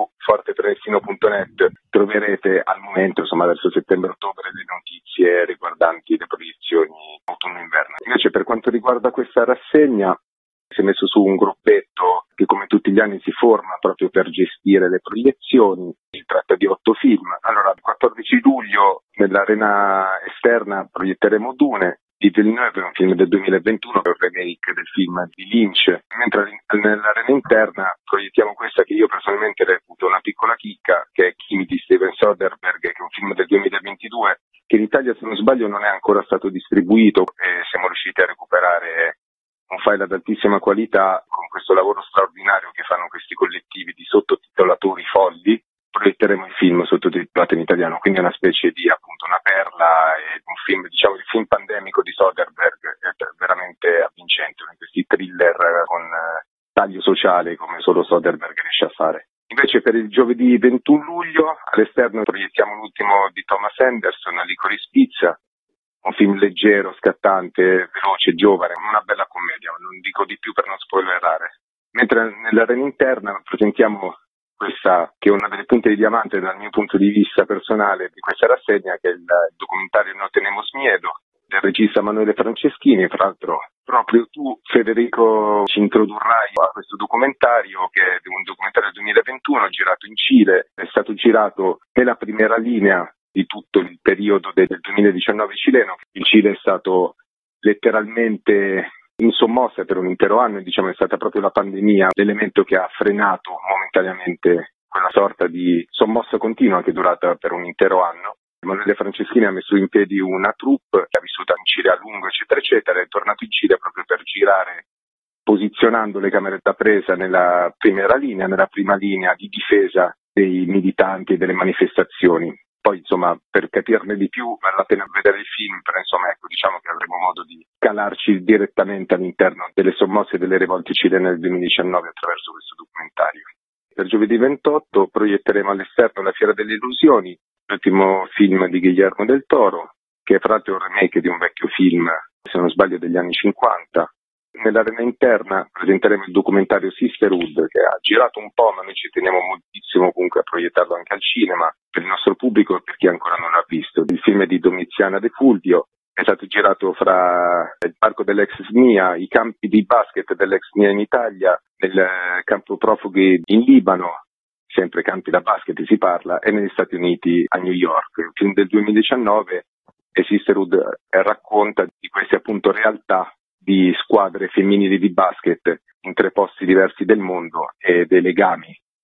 www.fortetrentino.net, troverete al momento, insomma verso settembre-ottobre, le notizie riguardanti le proiezioni autunno-inverno. Invece per quanto riguarda questa rassegna, si è messo su un gruppetto che come tutti gli anni si forma proprio per gestire le proiezioni. Si tratta di 8 film. Allora, il 14 luglio nell'arena esterna proietteremo Dune di Villeneuve, un film del 2021, che è un remake del film di Lynch, mentre nell'arena interna proiettiamo questa che io personalmente reputo una piccola chicca, che è Kimi di Steven Soderbergh, che è un film del 2022, che in Italia, se non sbaglio, non è ancora stato distribuito e siamo riusciti a recuperare un file ad altissima qualità con questo lavoro straordinario che fanno questi collettivi di sottotitolatori folli. Proietteremo il film sottotitolato in italiano, quindi è una specie di appunto una perla, e un film, diciamo il film pandemico di Soderbergh è veramente avvincente, uno di questi thriller con taglio sociale come solo Soderbergh riesce a fare. Invece per il giovedì 21 luglio all'esterno proiettiamo l'ultimo di Thomas Anderson, Licorice Pizza, un film leggero, scattante, veloce, giovane, una bella commedia, non dico di più per non spoilerare. Mentre nell'arena interna presentiamo questa, che è una delle punte di diamante dal mio punto di vista personale di questa rassegna, che è il documentario No Tenemos Miedo, del regista Emanuele Franceschini. Tra l'altro proprio tu, Federico, ci introdurrai a questo documentario, che è un documentario del 2021 girato in Cile, è stato girato nella primera linea di tutto il periodo del 2019 cileno. Il Cile è stato letteralmente in sommossa per un intero anno, diciamo è stata proprio la pandemia l'elemento che ha frenato momentaneamente quella sorta di sommossa continua che è durata per un intero anno. Emanuele Franceschini ha messo in piedi una troupe che ha vissuto in Cile a lungo, eccetera, eccetera, è tornato in Cile proprio per girare, posizionando le camere da presa nella prima linea di difesa dei militanti e delle manifestazioni. Poi insomma per capirne di più vale la pena vedere il film, però insomma ecco, diciamo che avremo modo di calarci direttamente all'interno delle sommosse e delle rivolte cilene del 2019 attraverso questo documentario. Per giovedì 28 proietteremo all'esterno La Fiera delle Illusioni, l'ultimo film di Guillermo del Toro, che fra l'altro è un remake di un vecchio film, se non sbaglio degli anni 50. Nell'arena interna presenteremo il documentario Sisterhood, che ha girato un po', ma noi ci teniamo moltissimo comunque a proiettarlo anche al cinema per il nostro pubblico e per chi ancora non l'ha visto. Il film è di Domiziana De Fulvio, è stato girato fra il parco dell'ex SNIA, i campi di basket dell'ex SNIA in Italia, nel campo profughi in Libano, sempre campi da basket si parla, e negli Stati Uniti a New York. Il film del 2019 e Sisterhood racconta di queste appunto realtà di squadre femminili di basket in 3 posti diversi del mondo e dei legami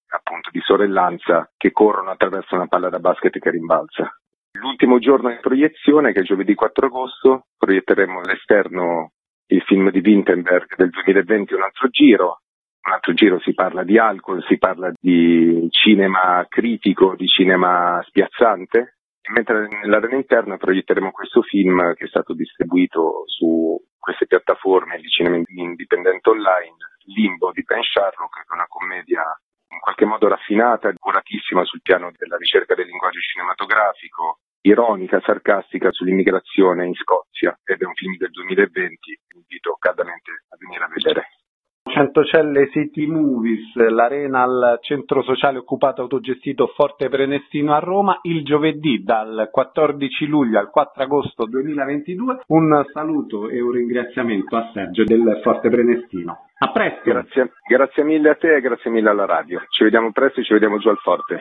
appunto di sorellanza che corrono attraverso una palla da basket che rimbalza. L'ultimo giorno di proiezione, che è giovedì 4 agosto, proietteremo all'esterno il film di Vinterberg del 2020, Un altro giro. Un altro giro, si parla di alcol, si parla di cinema critico, di cinema spiazzante, mentre nell'arena interna proietteremo questo film che è stato distribuito su queste piattaforme di cinema indipendente online, Limbo di Ben Sharrock, che è una commedia in qualche modo raffinata, curatissima sul piano della ricerca del linguaggio cinematografico, ironica, sarcastica sull'immigrazione in Scozia, ed è un film del 2020, invito caldamente a venire a vedere. Centocelle City Movies, l'arena al centro sociale occupato autogestito Forte Prenestino a Roma, il giovedì dal 14 luglio al 4 agosto 2022. Un saluto e un ringraziamento a Sergio del Forte Prenestino. A presto. Grazie mille a te e grazie mille alla radio. Ci vediamo presto e ci vediamo giù al Forte.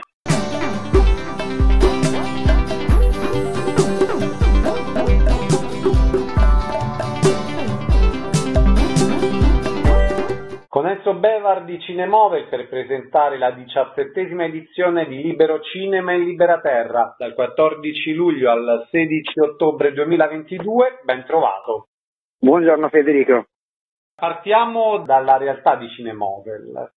Con Enzo Bevar di Cinemovel per presentare la 17ª edizione di Libero Cinema e Libera Terra, dal 14 luglio al 16 ottobre 2022. Ben trovato. Buongiorno Federico. Partiamo dalla realtà di Cinemovel.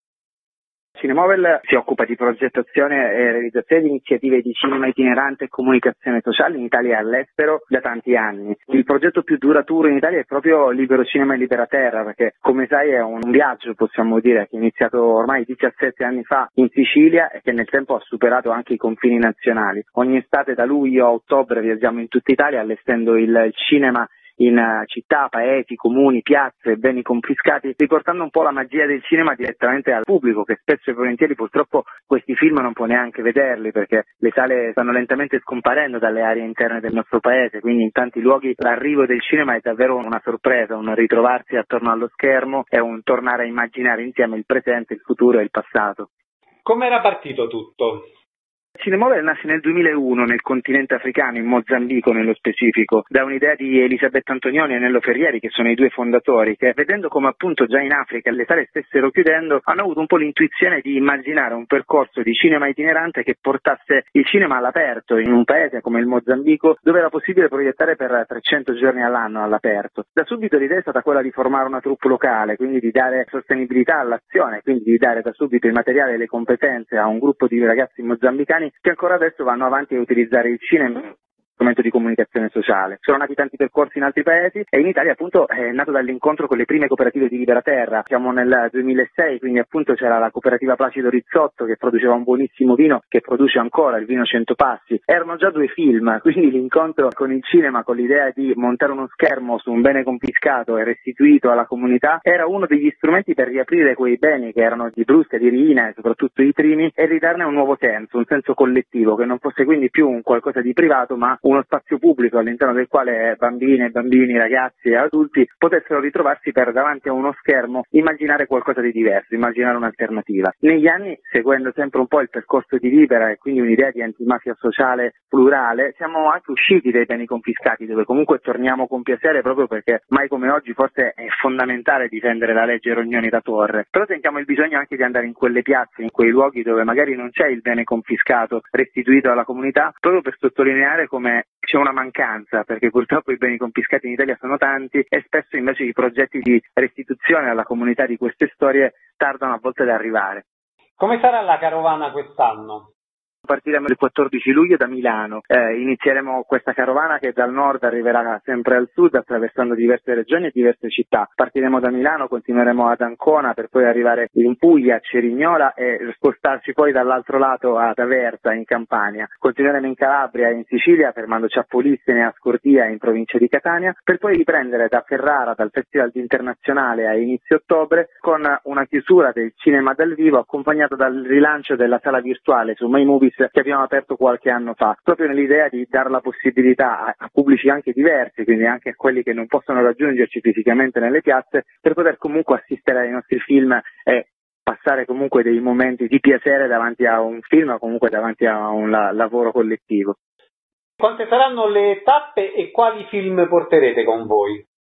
Cinemovel si occupa di progettazione e realizzazione di iniziative di cinema itinerante e comunicazione sociale in Italia e all'estero da tanti anni. Il progetto più duraturo in Italia è proprio Libero Cinema e Libera Terra, perché come sai è un viaggio, possiamo dire, che è iniziato ormai 17 anni fa in Sicilia e che nel tempo ha superato anche i confini nazionali. Ogni estate da luglio a ottobre viaggiamo in tutta Italia allestendo il cinema in città, paesi, comuni, piazze, beni confiscati, riportando un po' la magia del cinema direttamente al pubblico, che spesso e volentieri purtroppo questi film non può neanche vederli, perché le sale stanno lentamente scomparendo dalle aree interne del nostro paese, quindi in tanti luoghi l'arrivo del cinema è davvero una sorpresa, un ritrovarsi attorno allo schermo e un tornare a immaginare insieme il presente, il futuro e il passato. Come era partito tutto? Cinemovel nasce nel 2001 nel continente africano, in Mozambico nello specifico, da un'idea di Elisabetta Antonioni e Nello Ferrieri, che sono i due fondatori, che vedendo come appunto già in Africa le sale stessero chiudendo, hanno avuto un po' l'intuizione di immaginare un percorso di cinema itinerante che portasse il cinema all'aperto in un paese come il Mozambico, dove era possibile proiettare per 300 giorni all'anno all'aperto. Da subito l'idea è stata quella di formare una troupe locale, quindi di dare sostenibilità all'azione, quindi di dare da subito il materiale e le competenze a un gruppo di ragazzi mozambicani che ancora adesso vanno avanti a utilizzare il cinema strumento di comunicazione sociale. Sono nati tanti percorsi in altri paesi e in Italia appunto è nato dall'incontro con le prime cooperative di Libera Terra. Siamo nel 2006, quindi appunto c'era la cooperativa Placido Rizzotto che produceva un buonissimo vino, che produce ancora il vino 100 Passi. Erano già 2 film, quindi l'incontro con il cinema, con l'idea di montare uno schermo su un bene confiscato e restituito alla comunità, era uno degli strumenti per riaprire quei beni che erano di Brusca, di Riina, soprattutto i primi, e ridarne un nuovo senso, un senso collettivo, che non fosse quindi più un qualcosa di privato, ma uno spazio pubblico all'interno del quale bambine, bambini, ragazzi e adulti potessero ritrovarsi per davanti a uno schermo, immaginare qualcosa di diverso, immaginare un'alternativa. Negli anni, seguendo sempre un po' il percorso di Libera e quindi un'idea di antimafia sociale plurale, siamo anche usciti dai beni confiscati, dove comunque torniamo con piacere, proprio perché mai come oggi forse è fondamentale difendere la legge Rognoni da Torre. Però sentiamo il bisogno anche di andare in quelle piazze, in quei luoghi dove magari non c'è il bene confiscato restituito alla comunità, proprio per sottolineare come c'è una mancanza, perché purtroppo i beni confiscati in Italia sono tanti e spesso invece i progetti di restituzione alla comunità di queste storie tardano a volte ad arrivare. Come sarà la carovana quest'anno? Partiremo il 14 luglio da Milano, inizieremo questa carovana che dal nord arriverà sempre al sud attraversando diverse regioni e diverse città. Partiremo da Milano, continueremo ad Ancona per poi arrivare in Puglia, a Cerignola e spostarci poi dall'altro lato ad Aversa in Campania. Continueremo in Calabria e in Sicilia fermandoci a Polissene e a Scordia in provincia di Catania, per poi riprendere da Ferrara, dal Festival Internazionale a inizio ottobre, con una chiusura del cinema dal vivo accompagnata dal rilancio della sala virtuale su My Movies che abbiamo aperto qualche anno fa, proprio nell'idea di dare la possibilità a pubblici anche diversi, quindi anche a quelli che non possono raggiungerci fisicamente nelle piazze, per poter comunque assistere ai nostri film e passare comunque dei momenti di piacere davanti a un film o comunque davanti a un lavoro collettivo. Quante saranno le tappe e quali film porterete con voi?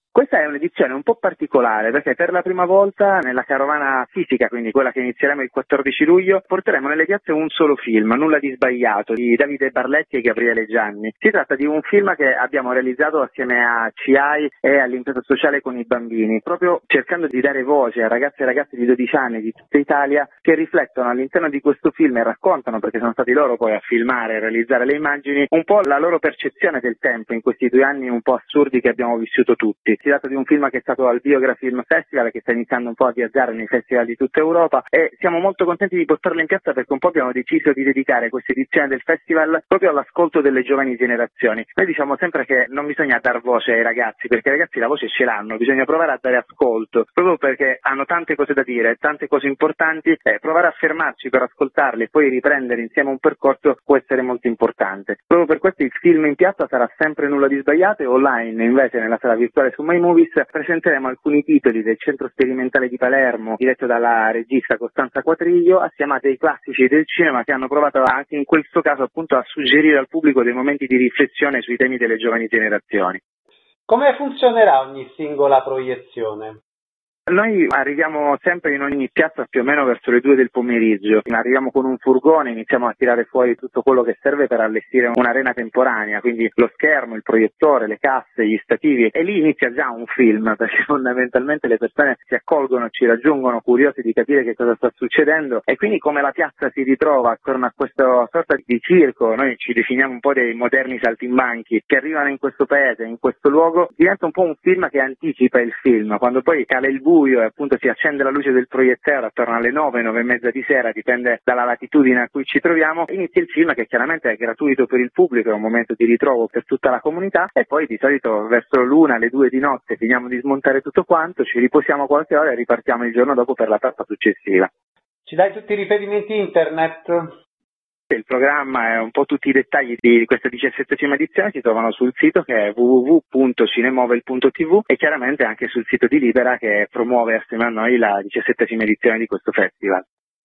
Questa è un'edizione un po' particolare perché per la prima volta nella carovana fisica, quindi quella che inizieremo il 14 luglio, porteremo nelle piazze un solo film, Nulla di sbagliato, di Davide Barletti e Gabriele Gianni. Si tratta di un film che abbiamo realizzato assieme a CIAI e all'Impresa Sociale con i Bambini, proprio cercando di dare voce a ragazzi e ragazze di 12 anni di tutta Italia che riflettono all'interno di questo film e raccontano, perché sono stati loro poi a filmare e realizzare le immagini, un po' la loro percezione del tempo in questi 2 anni un po' assurdi che abbiamo vissuto tutti. Si tratta di un film che è stato al Biograph Film Festival, che sta iniziando un po' a viaggiare nei festival di tutta Europa, e siamo molto contenti di portarlo in piazza perché un po' abbiamo deciso di dedicare questa edizione del festival proprio all'ascolto delle giovani generazioni. Noi diciamo sempre che non bisogna dar voce ai ragazzi, perché i ragazzi la voce ce l'hanno, bisogna provare a dare ascolto, proprio perché hanno tante cose da dire, tante cose importanti, e provare a fermarci per ascoltarle e poi riprendere insieme un percorso può essere molto importante. Proprio per questo il film in piazza sarà sempre Nulla di sbagliato, e online invece nella sala virtuale su My Movies presenteremo alcuni titoli del Centro Sperimentale di Palermo diretto dalla regista Costanza Quatriglio assieme a dei classici del cinema che hanno provato anche in questo caso appunto a suggerire al pubblico dei momenti di riflessione sui temi delle giovani generazioni. Come funzionerà ogni singola proiezione? Noi arriviamo sempre in ogni piazza più o meno verso le 2 del pomeriggio, arriviamo con un furgone, iniziamo a tirare fuori tutto quello che serve per allestire un'arena temporanea, quindi lo schermo, il proiettore, le casse, gli stativi, e lì inizia già un film, perché fondamentalmente le persone si accolgono, ci raggiungono curiosi di capire che cosa sta succedendo, e quindi come la piazza si ritrova attorno a questa sorta di circo, noi ci definiamo un po' dei moderni saltimbanchi che arrivano in questo paese, in questo luogo, diventa un po' un film che anticipa il film, quando poi cala il buio e appunto si accende la luce del proiettore attorno alle 9 e mezza di sera, dipende dalla latitudine a cui ci troviamo, inizia il film che chiaramente è gratuito per il pubblico, è un momento di ritrovo per tutta la comunità, e poi di solito verso l'1 alle 2 di notte finiamo di smontare tutto quanto, ci riposiamo qualche ora e ripartiamo il giorno dopo per la tappa successiva. Ci dai tutti i riferimenti internet? Il programma e un po' tutti i dettagli di questa 17ª edizione si trovano sul sito che è www.cinemovel.tv e chiaramente anche sul sito di Libera che promuove assieme a noi la 17ª edizione di questo festival.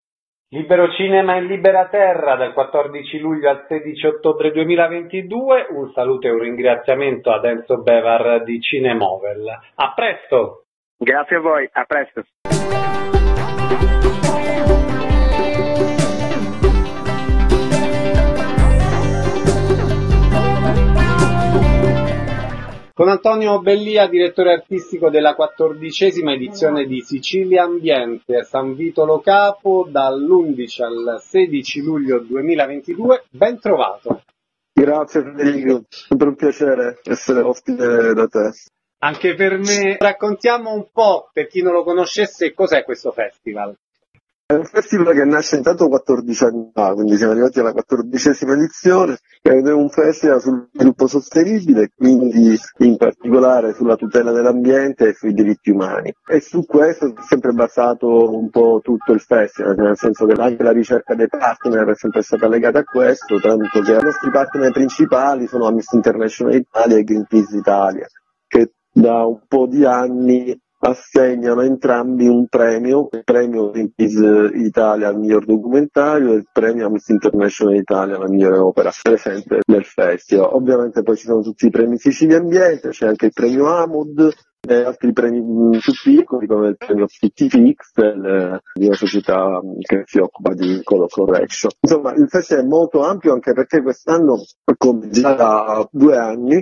Libero Cinema in Libera Terra dal 14 luglio al 16 ottobre 2022. Un saluto e un ringraziamento ad Enzo Bevar di Cinemovel. A presto! Grazie a voi, a presto! Con Antonio Bellia, direttore artistico della 14ª edizione di Sicilia Ambiente a San Vito Lo Capo dall'11 al 16 luglio 2022. Ben trovato. Grazie Federico, sempre un piacere essere ospite da te. Anche per me. Raccontiamo un po', per chi non lo conoscesse, cos'è questo festival. È un festival che nasce intanto 14 anni fa, quindi siamo arrivati alla 14ª edizione, ed è un festival sul sviluppo sostenibile, quindi in particolare sulla tutela dell'ambiente e sui diritti umani. E su questo è sempre basato un po' tutto il festival, nel senso che anche la ricerca dei partner è sempre stata legata a questo, tanto che i nostri partner principali sono Amnesty International Italia e Greenpeace Italia, che da un po' di anni assegnano entrambi un premio, il premio Greenpeace Italia al miglior documentario e il premio Amnesty International Italia alla migliore opera presente nel festival. Ovviamente poi ci sono tutti i premi Sicilia Ambiente, c'è anche il premio Amud e altri premi più piccoli come il premio Fittifix di una società che si occupa di color correction. Insomma, il festival è molto ampio anche perché quest'anno, come già da 2 anni,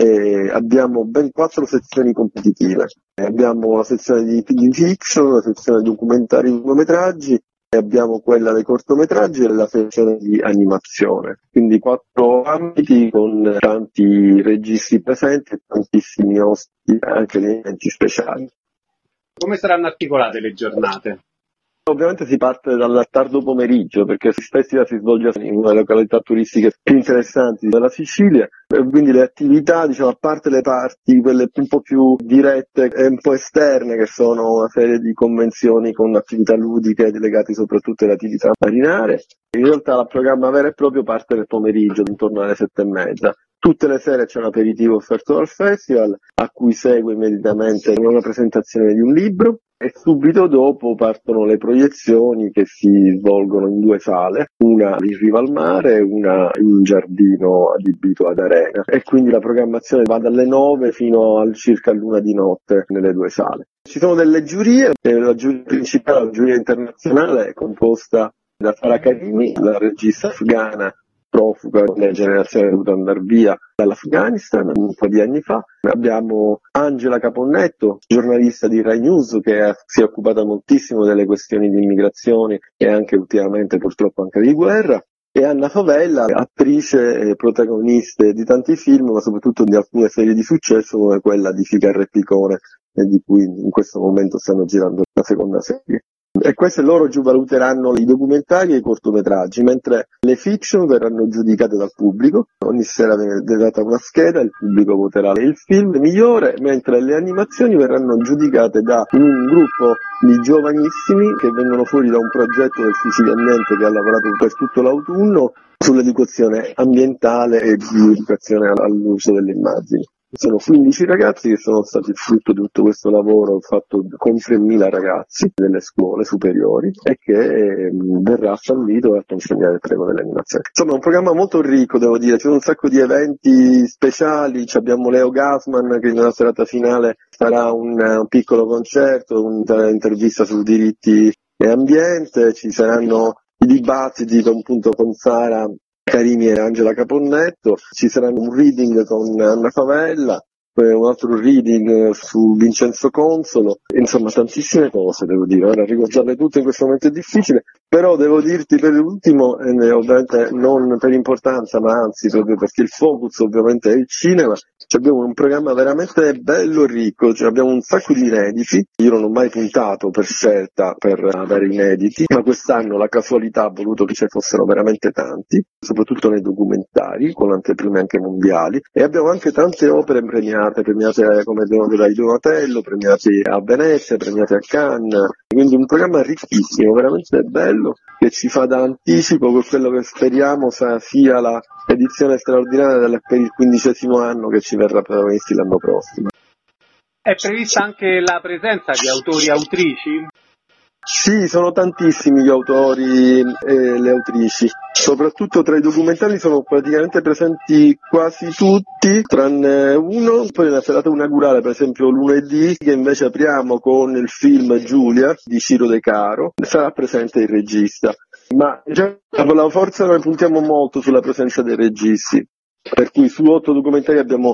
abbiamo ben 4 sezioni competitive. Abbiamo la sezione di fiction, la sezione di documentari e lungometraggi, e abbiamo quella dei cortometraggi e la sezione di animazione. Quindi 4 ambiti con tanti registi presenti e tantissimi ospiti, anche degli eventi speciali. Come saranno articolate le giornate? Ovviamente si parte dal tardo pomeriggio perché il festival si svolge in una delle località turistiche più interessanti della Sicilia e quindi le attività, diciamo, a parte le parti, quelle un po' più dirette e un po' esterne, che sono una serie di convenzioni con attività ludiche legate soprattutto alle attività marinare, in realtà il programma vero e proprio parte nel pomeriggio, intorno alle 7:30. Tutte le sere c'è un aperitivo offerto dal festival, a cui segue immediatamente una presentazione di un libro e subito dopo partono le proiezioni che si svolgono in 2 sale, una in riva al mare e una in un giardino adibito ad arena. E quindi la programmazione va dalle 9 fino al circa l'1 di notte nelle 2 sale. Ci sono delle giurie, la giuria principale, la giuria internazionale, è composta da Farah Karimi, la regista afghana profuga della generazione dovuta andare via dall'Afghanistan un po' di anni fa. Abbiamo Angela Caponnetto, giornalista di Rai News, che si è occupata moltissimo delle questioni di immigrazione e anche ultimamente purtroppo anche di guerra. E Anna Favella, attrice e protagonista di tanti film, ma soprattutto di alcune serie di successo come quella di Ficarra e Picone, di cui in questo momento stanno girando la seconda serie. E queste loro giù valuteranno i documentari e i cortometraggi, mentre le fiction verranno giudicate dal pubblico. Ogni sera viene data una scheda, il pubblico voterà il film migliore, mentre le animazioni verranno giudicate da un gruppo di giovanissimi che vengono fuori da un progetto del Sicilia Ambiente che ha lavorato per tutto l'autunno sull'educazione ambientale e di educazione all'uso delle immagini. Sono 15 ragazzi che sono stati frutto di tutto questo lavoro fatto con 3.000 ragazzi delle scuole superiori e che verrà fallito a consegnare il premio dell'animazione. Insomma, è un programma molto ricco, devo dire, c'è un sacco di eventi speciali, abbiamo Leo Gassman che nella serata finale farà un piccolo concerto, un'intervista su diritti e ambiente, ci saranno i dibattiti appunto con Sara Karimi e Angela Caponnetto, ci sarà un reading con Anna Favella, un altro reading su Vincenzo Consolo, insomma tantissime cose devo dire, ora ricordarle tutte in questo momento è difficile, però devo dirti per l'ultimo, ovviamente non per importanza ma anzi proprio perché il focus ovviamente è il cinema, abbiamo un programma veramente bello e ricco, abbiamo un sacco di inediti, io non ho mai puntato per scelta per avere inediti, ma quest'anno la casualità ha voluto che ce fossero veramente tanti, soprattutto nei documentari, con anteprime anche mondiali, e abbiamo anche tante opere premiate come dai Donatello, premiate a Venezia, premiate a Cannes, quindi un programma ricchissimo, veramente bello, che ci fa da anticipo per quello che speriamo sia la edizione straordinaria per il 15° anno che ci verrà protagonisti l'anno prossimo. È prevista anche la presenza di autori e autrici? Sì, sono tantissimi gli autori e le autrici, soprattutto tra i documentari sono praticamente presenti quasi tutti, tranne uno. Poi nella serata inaugurale, per esempio lunedì, che invece apriamo con il film Giulia di Ciro De Caro, sarà presente il regista. Ma già con la forza noi puntiamo molto sulla presenza dei registi. Per cui su 8 documentari abbiamo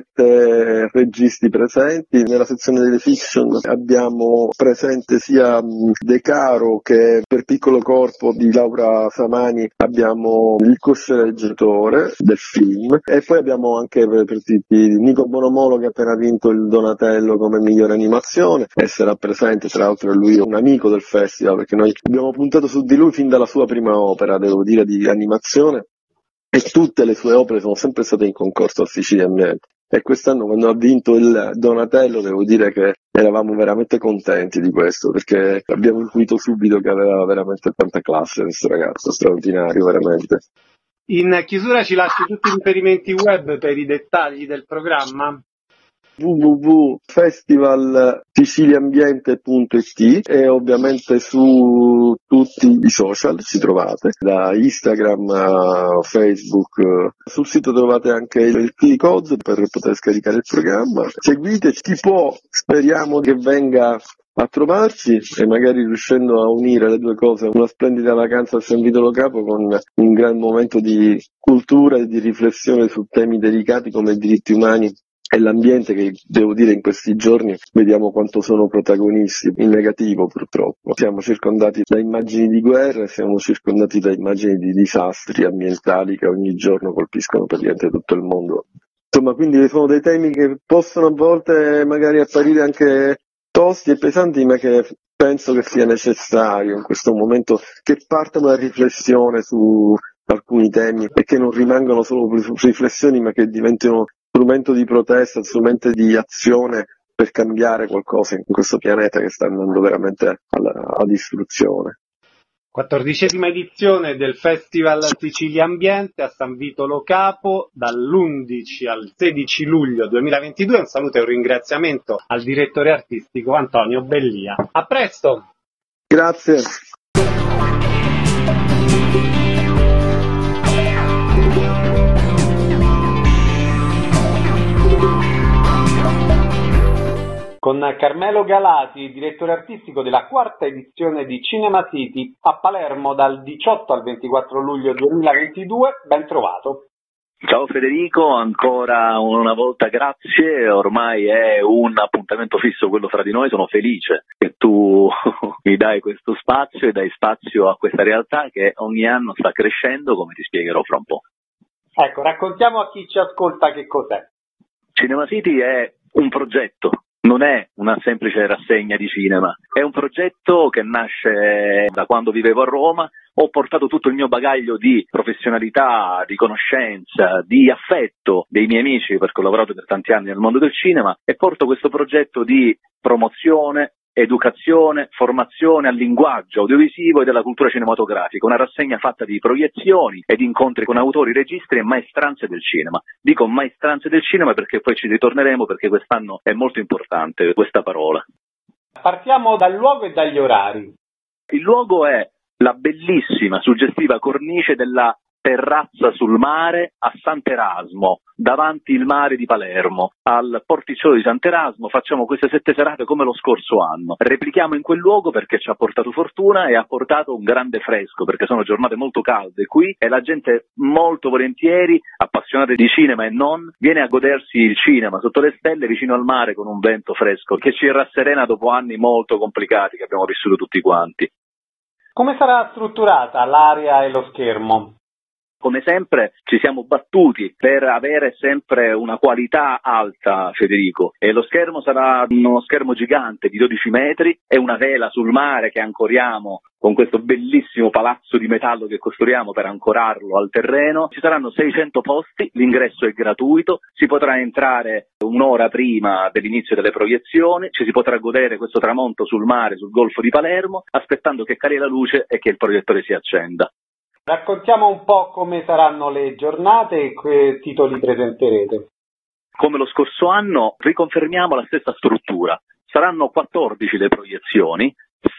7 registi presenti, nella sezione delle fiction abbiamo presente sia De Caro che per Piccolo Corpo di Laura Samani abbiamo il co-sceneggiatore del film e poi abbiamo anche per Nico Bonomolo che ha appena vinto il Donatello come migliore animazione e sarà presente, tra l'altro lui è un amico del festival perché noi abbiamo puntato su di lui fin dalla sua prima opera, devo dire, di animazione. E tutte le sue opere sono sempre state in concorso al Sicilia Ambiente. E quest'anno quando ha vinto il Donatello devo dire che eravamo veramente contenti di questo, perché abbiamo intuito subito che aveva veramente tanta classe questo ragazzo, straordinario veramente. In chiusura ci lasci tutti i riferimenti web per i dettagli del programma? www.festivalsiciliambiente.it e ovviamente su tutti i social ci trovate, da Instagram a Facebook. Sul sito trovate anche il QR code per poter scaricare il programma. Seguiteci, chi può, speriamo che venga a trovarci e magari riuscendo a unire le due cose, una splendida vacanza al San Vito Lo Capo con un gran momento di cultura e di riflessione su temi delicati come i diritti umani e l'ambiente, che devo dire in questi giorni vediamo quanto sono protagonisti, in negativo purtroppo. Siamo circondati da immagini di guerra, siamo circondati da immagini di disastri ambientali che ogni giorno colpiscono praticamente tutto il mondo. Insomma, quindi sono dei temi che possono a volte magari apparire anche tosti e pesanti, ma che penso che sia necessario in questo momento che parta una riflessione su alcuni temi e che non rimangano solo riflessioni, ma che diventino strumento di protesta, strumento di azione per cambiare qualcosa in questo pianeta che sta andando veramente alla distruzione. 14ª edizione del Festival Sicilia Ambiente a San Vito Lo Capo dall'11 al 16 luglio 2022. Un saluto e un ringraziamento al direttore artistico Antonio Bellia. A presto! Grazie. Con Carmelo Galati, direttore artistico della 4ª edizione di Cinema City a Palermo dal 18 al 24 luglio 2022, ben trovato. Ciao Federico, ancora una volta grazie, ormai è un appuntamento fisso quello fra di noi, sono felice che tu mi dai questo spazio e dai spazio a questa realtà che ogni anno sta crescendo, come ti spiegherò fra un po'. Ecco, raccontiamo a chi ci ascolta che cos'è. Cinema City è un progetto. Non è una semplice rassegna di cinema, è un progetto che nasce da quando vivevo a Roma. Ho portato tutto il mio bagaglio di professionalità, di conoscenza, di affetto dei miei amici, perché ho lavorato per tanti anni nel mondo del cinema, e porto questo progetto di promozione, educazione, formazione al linguaggio audiovisivo e della cultura cinematografica, una rassegna fatta di proiezioni e di incontri con autori, registi e maestranze del cinema. Dico maestranze del cinema perché poi ci ritorneremo, perché quest'anno è molto importante questa parola. Partiamo dal luogo e dagli orari. Il luogo è la bellissima, suggestiva cornice della terrazza sul mare a Sant'Erasmo, davanti il mare di Palermo, al porticciolo di Sant'Erasmo. Facciamo queste 7 serate come lo scorso anno. Replichiamo in quel luogo perché ci ha portato fortuna e ha portato un grande fresco, perché sono giornate molto calde qui e la gente molto volentieri, appassionata di cinema e non, viene a godersi il cinema sotto le stelle vicino al mare con un vento fresco che ci rasserena dopo anni molto complicati che abbiamo vissuto tutti quanti. Come sarà strutturata l'area e lo schermo? Come sempre ci siamo battuti per avere sempre una qualità alta, Federico, e lo schermo sarà uno schermo gigante di 12 metri e una vela sul mare che ancoriamo con questo bellissimo palazzo di metallo che costruiamo per ancorarlo al terreno. Ci saranno 600 posti, l'ingresso è gratuito, si potrà entrare un'ora prima dell'inizio delle proiezioni, ci si potrà godere questo tramonto sul mare, sul golfo di Palermo, aspettando che cali la luce e che il proiettore si accenda. Raccontiamo un po' come saranno le giornate e che titoli presenterete. Come lo scorso anno riconfermiamo la stessa struttura. Saranno 14 le proiezioni,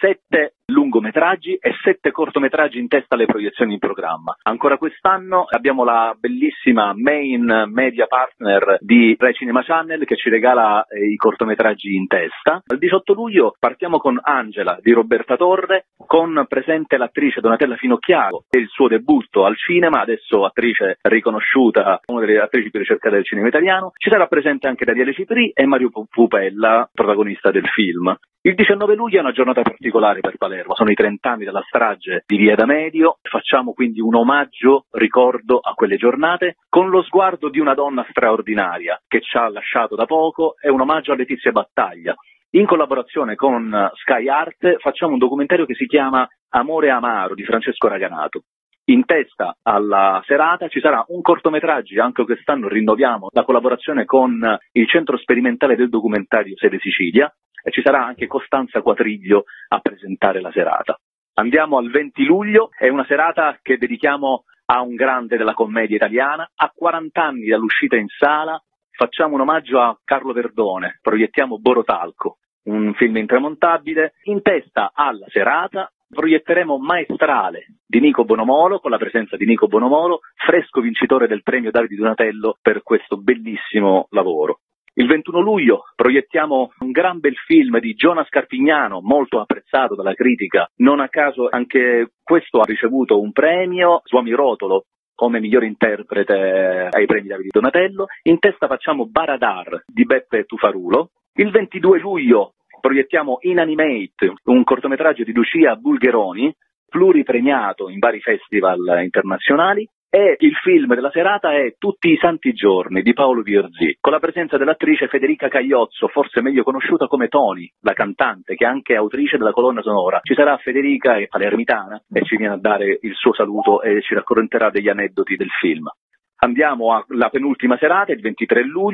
7 lungometraggi e 7 cortometraggi in testa alle proiezioni in programma. Ancora quest'anno abbiamo la bellissima main media partner di Rai Cinema Channel che ci regala i cortometraggi in testa. Il 18 luglio partiamo con Angela di Roberta Torre, con presente l'attrice Donatella Finocchiaro e il suo debutto al cinema, adesso attrice riconosciuta, una delle attrici più ricercate del cinema italiano. Ci sarà presente anche Daniele Cipri e Mario Pupella, protagonista del film. Il 19 luglio è una giornata particolare per Palermo, sono i 30 anni dalla strage di Via D'Amelio, facciamo quindi un omaggio, ricordo a quelle giornate, con lo sguardo di una donna straordinaria che ci ha lasciato da poco, è un omaggio a Letizia Battaglia. In collaborazione con Sky Art facciamo un documentario che si chiama Amore Amaro di Francesco Raganato. In testa alla serata ci sarà un cortometraggio, anche quest'anno rinnoviamo la collaborazione con il Centro Sperimentale del Documentario Sede Sicilia, e ci sarà anche Costanza Quatriglio a presentare la serata. Andiamo al 20 luglio, è una serata che dedichiamo a un grande della commedia italiana. A 40 anni dall'uscita in sala facciamo un omaggio a Carlo Verdone, proiettiamo Borotalco, un film intramontabile. In testa alla serata proietteremo Maestrale di Nico Bonomolo, con la presenza di Nico Bonomolo, fresco vincitore del premio Davide Donatello per questo bellissimo lavoro. Il 21 luglio proiettiamo un gran bel film di Giona Scarpignano, molto apprezzato dalla critica. Non a caso anche questo ha ricevuto un premio, Suami Rotolo, come miglior interprete ai premi Davide Donatello. In testa facciamo Baradar di Beppe Tufarulo. Il 22 luglio proiettiamo Inanimate, un cortometraggio di Lucia Bulgheroni, pluripremiato in vari festival internazionali. E il film della serata è Tutti i santi giorni di Paolo Virzì, con la presenza dell'attrice Federica Cagliozzo, forse meglio conosciuta come Toni, la cantante, che è anche autrice della colonna sonora. Ci sarà Federica, è palermitana, e ci viene a dare il suo saluto e ci racconterà degli aneddoti del film. Andiamo alla penultima serata, il 23 luglio,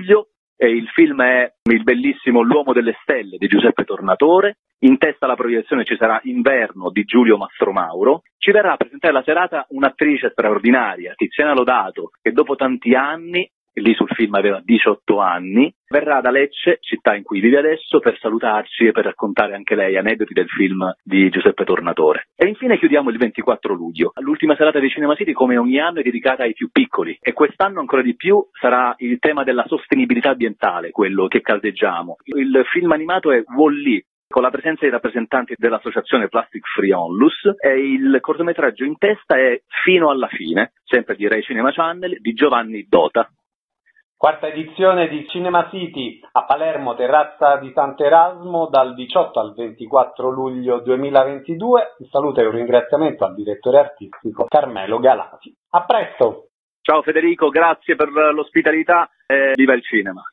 e il film è il bellissimo L'uomo delle stelle di Giuseppe Tornatore. In testa alla proiezione ci sarà Inverno di Giulio Mastromauro. Ci verrà a presentare la serata un'attrice straordinaria, Tiziana Lodato, che dopo tanti anni, lì sul film aveva 18 anni, verrà da Lecce, città in cui vive adesso, per salutarci e per raccontare anche lei aneddoti del film di Giuseppe Tornatore. E infine chiudiamo il 24 luglio. L'ultima serata di Cinema City, come ogni anno, è dedicata ai più piccoli, e quest'anno ancora di più sarà il tema della sostenibilità ambientale, quello che caldeggiamo. Il film animato è Wall-E, con la presenza dei rappresentanti dell'associazione Plastic Free Onlus, e il cortometraggio in testa è Fino alla fine, sempre di Rai Cinema Channel, di Giovanni Dota. Quarta edizione di Cinema City a Palermo, terrazza di Sant'Erasmo, dal 18 al 24 luglio 2022. Un saluto e un ringraziamento al direttore artistico Carmelo Galati. A presto! Ciao Federico, grazie per l'ospitalità e viva il cinema!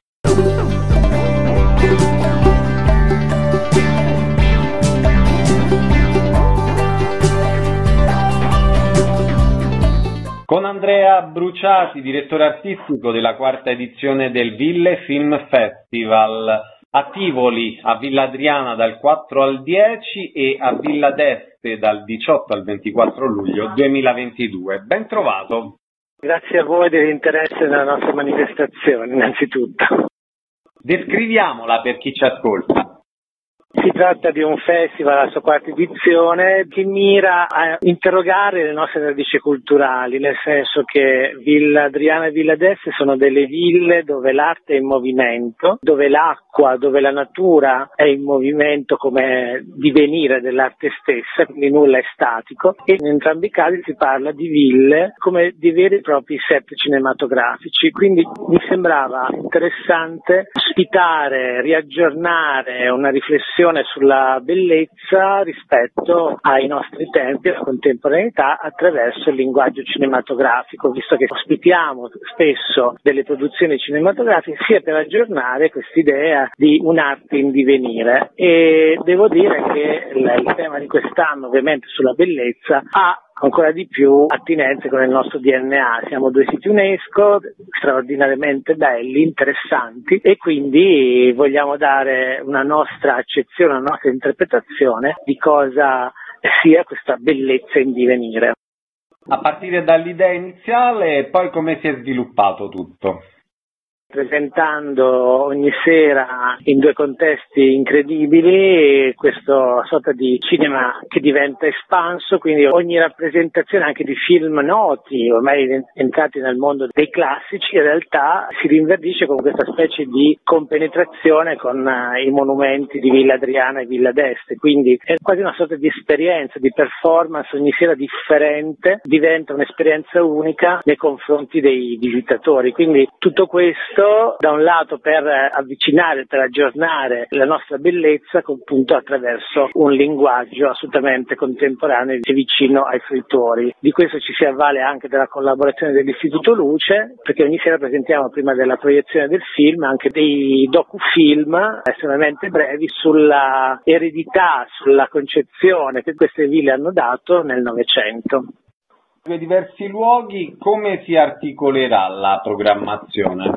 Con Andrea Bruciati, direttore artistico della quarta edizione del Ville Film Festival, a Tivoli, a Villa Adriana dal 4 al 10 e a Villa d'Este dal 18 al 24 luglio 2022. Ben trovato! Grazie a voi dell'interesse nella nostra manifestazione, innanzitutto. Descriviamola per chi ci ascolta. Si tratta di un festival, la sua quarta edizione, che mira a interrogare le nostre radici culturali, nel senso che Villa Adriana e Villa d'Este sono delle ville dove l'arte è in movimento, dove l'acqua, dove la natura è in movimento come divenire dell'arte stessa, quindi nulla è statico, e in entrambi i casi si parla di ville come di veri e propri set cinematografici, quindi mi sembrava interessante ospitare, riaggiornare una riflessione sulla bellezza rispetto ai nostri tempi e alla contemporaneità attraverso il linguaggio cinematografico, visto che ospitiamo spesso delle produzioni cinematografiche, sia per aggiornare quest'idea di un'arte in divenire. E devo dire che il tema di quest'anno, ovviamente sulla bellezza, ha ancora di più attinenze con il nostro DNA. Siamo 2 siti UNESCO straordinariamente belli, interessanti, e quindi vogliamo dare una nostra accezione, una nostra interpretazione di cosa sia questa bellezza in divenire. A partire dall'idea iniziale, poi come si è sviluppato tutto? Presentando ogni sera in 2 contesti incredibili questa sorta di cinema che diventa espanso, quindi ogni rappresentazione anche di film noti, ormai entrati nel mondo dei classici, in realtà si rinverdisce con questa specie di compenetrazione con i monumenti di Villa Adriana e Villa d'Este, quindi è quasi una sorta di esperienza, di performance ogni sera differente, diventa un'esperienza unica nei confronti dei visitatori, quindi tutto questo da un lato per avvicinare, per aggiornare la nostra bellezza, appunto attraverso un linguaggio assolutamente contemporaneo e vicino ai fruitori. Di questo ci si avvale anche della collaborazione dell'Istituto Luce, perché ogni sera presentiamo, prima della proiezione del film, anche dei docufilm estremamente brevi sulla eredità, sulla concezione che queste ville hanno dato nel Novecento. Due diversi luoghi, come si articolerà la programmazione?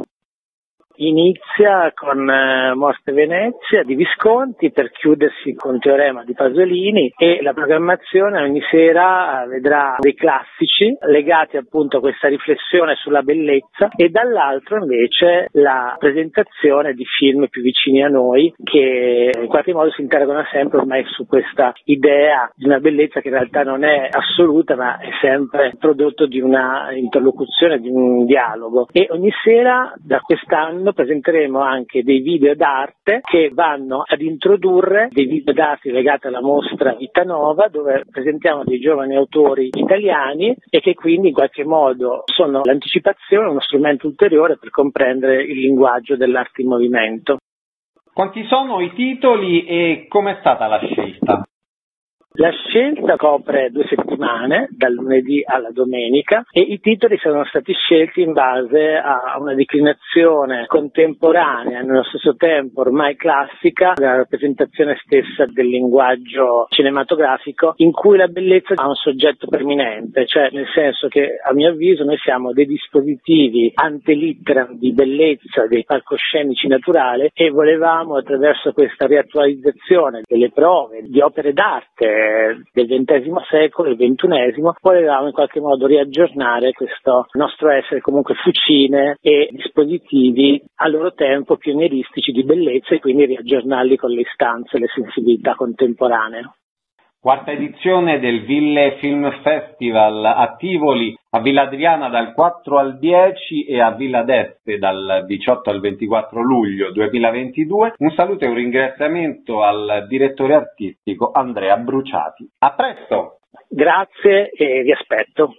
Inizia con Mostre Venezia di Visconti, per chiudersi con Teorema di Pasolini, e la programmazione ogni sera vedrà dei classici legati appunto a questa riflessione sulla bellezza, e dall'altro invece la presentazione di film più vicini a noi, che in qualche modo si interrogano sempre ormai su questa idea di una bellezza che in realtà non è assoluta, ma è sempre prodotto di una interlocuzione, di un dialogo. E ogni sera da quest'anno presenteremo anche dei video d'arte che vanno ad introdurre dei video d'arte legati alla mostra Vita Nova, dove presentiamo dei giovani autori italiani e che quindi in qualche modo sono l'anticipazione, uno strumento ulteriore per comprendere il linguaggio dell'arte in movimento. Quanti sono i titoli e com'è stata la scelta? La scelta copre 2 settimane, dal lunedì alla domenica, e i titoli sono stati scelti in base a una declinazione contemporanea, nello stesso tempo ormai classica, della rappresentazione stessa del linguaggio cinematografico, in cui la bellezza ha un soggetto preminente, cioè nel senso che, a mio avviso, noi siamo dei dispositivi ante litteram di bellezza dei palcoscenici naturali, e volevamo, attraverso questa riattualizzazione delle prove di opere d'arte del XX secolo e XXI, volevamo in qualche modo riaggiornare questo nostro essere comunque fucine e dispositivi a loro tempo pionieristici di bellezza, e quindi riaggiornarli con le istanze e le sensibilità contemporanee. Quarta edizione del Ville Film Festival a Tivoli, a Villa Adriana dal 4 al 10 e a Villa d'Este dal 18 al 24 luglio 2022. Un saluto e un ringraziamento al direttore artistico Andrea Bruciati. A presto! Grazie e vi aspetto.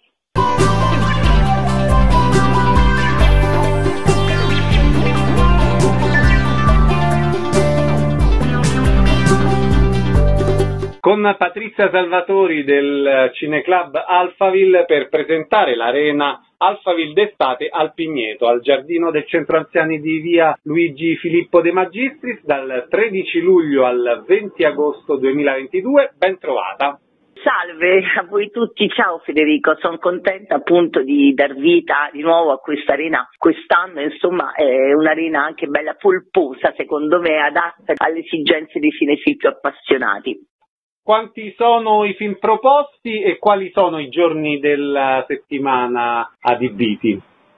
Con Patrizia Salvatori del Cineclub Alphaville per presentare l'arena Alphaville d'estate al Pigneto, al giardino del centro anziani di via Luigi Filippo De Magistris, dal 13 luglio al 20 agosto 2022. Ben trovata! Salve a voi tutti, ciao Federico, sono contenta appunto di dar vita di nuovo a questa arena quest'anno, insomma è un'arena anche bella polposa, secondo me adatta alle esigenze dei cinefili più appassionati. Quanti sono i film proposti e quali sono i giorni della settimana adibiti?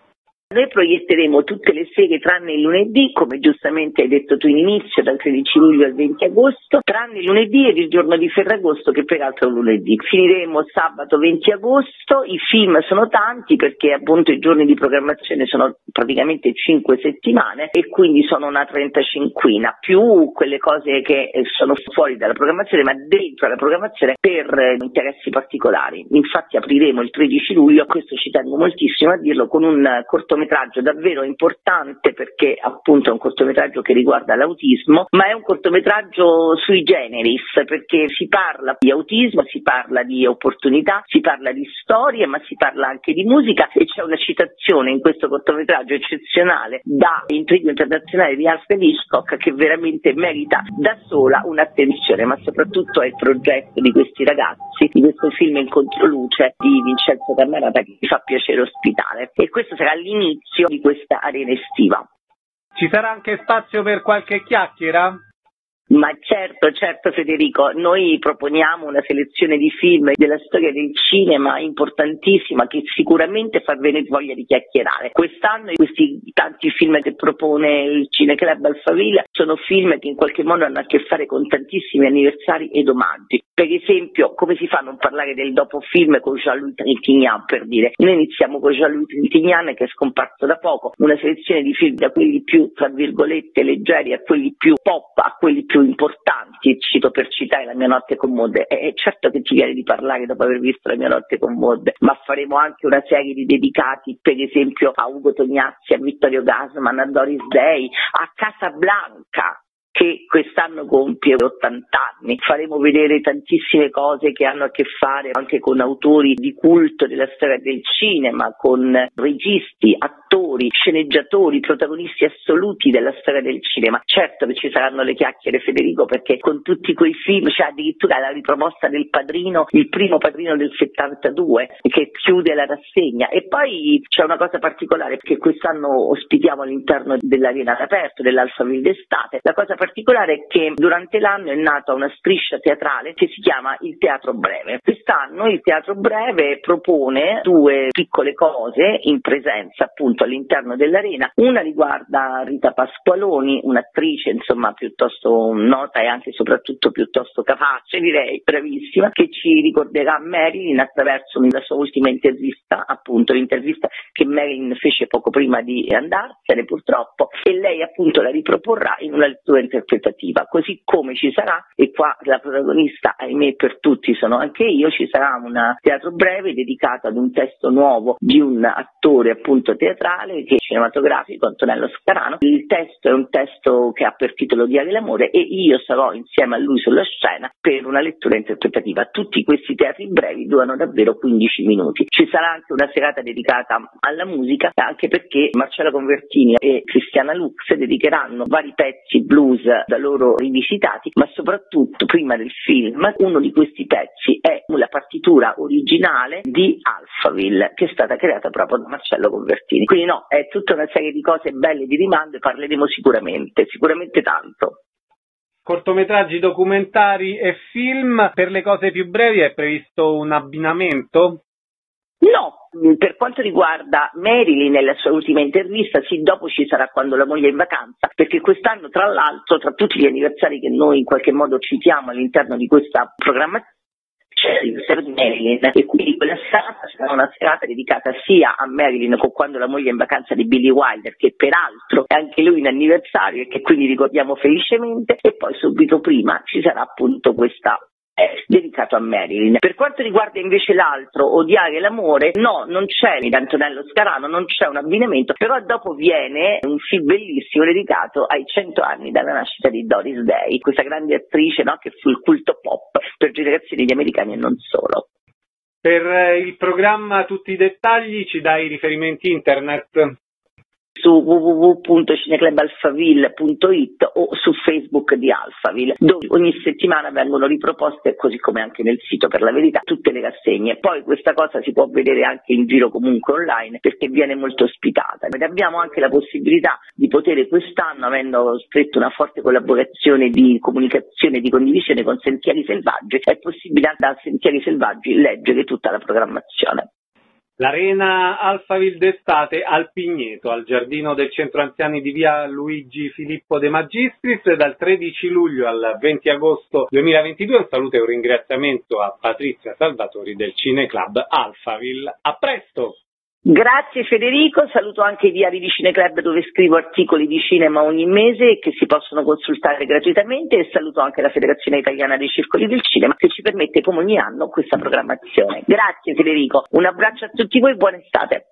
Noi proietteremo tutte le sere tranne il lunedì, come giustamente hai detto tu in inizio, dal 13 luglio al 20 agosto, tranne il lunedì ed il giorno di Ferragosto, che peraltro è un lunedì. Finiremo sabato 20 agosto, i film sono tanti perché appunto i giorni di programmazione sono praticamente 5 settimane e quindi sono una 35ina, più quelle cose che sono fuori dalla programmazione ma dentro la programmazione per interessi particolari. Infatti apriremo il 13 luglio, questo ci tengo moltissimo a dirlo, con un cortometraggio davvero importante, perché appunto è un cortometraggio che riguarda l'autismo, ma è un cortometraggio sui generis, perché si parla di autismo, si parla di opportunità, si parla di storie, ma si parla anche di musica, e c'è una citazione in questo cortometraggio eccezionale da Intrigo internazionale di Alfred Hitchcock che veramente merita da sola un'attenzione, ma soprattutto è il progetto di questi ragazzi, di questo film In Controluce di Vincenzo Cammarata, che mi fa piacere ospitare, e questo sarà l'inizio di questa arena estiva. Ci sarà anche spazio per qualche chiacchiera? Ma certo Federico, noi proponiamo una selezione di film della storia del cinema importantissima che sicuramente fa venire voglia di chiacchierare. Quest'anno questi tanti film che propone il Cineclub Alphaville sono film che in qualche modo hanno a che fare con tantissimi anniversari ed omaggi. Per esempio, come si fa a non parlare del dopo film con Jean-Louis Trintignant, per dire? Noi iniziamo con Jean-Louis Trintignant, che è scomparso da poco, una selezione di film da quelli più, tra virgolette, leggeri a quelli più pop, a quelli più importanti, cito per citare La mia notte con Maud. È certo che ci viene di parlare dopo aver visto La mia notte con Maud, ma faremo anche una serie di dedicati, per esempio, a Ugo Tognazzi, a Vittorio Gassman, a Doris Day, a Casablanca, che quest'anno compie 80 anni. Faremo vedere tantissime cose che hanno a che fare anche con autori di culto della storia del cinema, con registi, attori, sceneggiatori, protagonisti assoluti della storia del cinema. Certo che ci saranno le chiacchiere, Federico, perché con tutti quei film c'è addirittura la riproposta del Padrino, il primo Padrino del 72, che chiude la rassegna. E poi c'è una cosa particolare, perché quest'anno ospitiamo all'interno dell'arena all'aperto dell'Alphaville d'estate. La cosa particolare è che durante l'anno è nata una striscia teatrale che si chiama il Teatro Breve. Quest'anno il Teatro Breve propone 2 piccole cose in presenza appunto all'interno dell'arena. Una riguarda Rita Pasqualoni, un'attrice insomma piuttosto nota e anche soprattutto piuttosto capace, direi, bravissima, che ci ricorderà Marilyn attraverso la sua ultima intervista, appunto l'intervista che Marilyn fece poco prima di andarsene purtroppo, e lei appunto la riproporrà in una lettura interpretativa, così come ci sarà, e qua la protagonista, ahimè per tutti sono anche io, ci sarà un teatro breve dedicato ad un testo nuovo di un attore appunto teatrale che è cinematografico, Antonello Scarano. Il testo è un testo che ha per titolo Diario d'amore e io sarò insieme a lui sulla scena per una lettura interpretativa. Tutti questi teatri brevi durano davvero 15 minuti. Ci sarà anche una serata dedicata alla musica, anche perché Marcello Convertini e Cristiana Lux dedicheranno vari pezzi blues da loro rivisitati, ma soprattutto prima del film uno di questi pezzi è la partitura originale di Alphaville, che è stata creata proprio da Marcello Convertini. Quindi no, è tutta una serie di cose belle di rimando e parleremo sicuramente tanto. Cortometraggi, documentari e film. Per le cose più brevi è previsto un abbinamento? No, per quanto riguarda Marilyn nella sua ultima intervista, sì, dopo ci sarà Quando la moglie è in vacanza, perché quest'anno tra l'altro, tra tutti gli anniversari che noi in qualche modo citiamo all'interno di questa programmazione, c'è l'anniversario di Marilyn e quindi quella serata sarà una serata dedicata sia a Marilyn con Quando la moglie è in vacanza di Billy Wilder, che peraltro è anche lui in anniversario e che quindi ricordiamo felicemente, e poi subito prima ci sarà appunto questa dedicato a Marilyn. Per quanto riguarda invece l'altro, Odiare l'amore, no, non c'è di Antonello Scarano, non c'è un abbinamento, però dopo viene un film bellissimo dedicato ai 100 anni dalla nascita di Doris Day, questa grande attrice, no, che fu il culto pop per generazioni di americani e non solo. Per il programma tutti i dettagli ci dai riferimenti internet? Su www.cineclubalphaville.it o su Facebook di Alphaville, dove ogni settimana vengono riproposte, così come anche nel sito per la verità, tutte le rassegne. Poi questa cosa si può vedere anche in giro comunque online, perché viene molto ospitata. Ed abbiamo anche la possibilità di poter quest'anno, avendo stretto una forte collaborazione di comunicazione e di condivisione con Sentieri Selvaggi, è possibile da Sentieri Selvaggi leggere tutta la programmazione. L'Arena Alphaville d'estate al Pigneto, al giardino del centro anziani di via Luigi Filippo De Magistris, dal 13 luglio al 20 agosto 2022. Un saluto e un ringraziamento a Patrizia Salvatori del Cineclub Alphaville. A presto! Grazie Federico, saluto anche i diari di Cineclub dove scrivo articoli di cinema ogni mese che si possono consultare gratuitamente, e saluto anche la Federazione Italiana dei Circoli del Cinema che ci permette come ogni anno questa programmazione. Grazie Federico, un abbraccio a tutti voi, buona estate.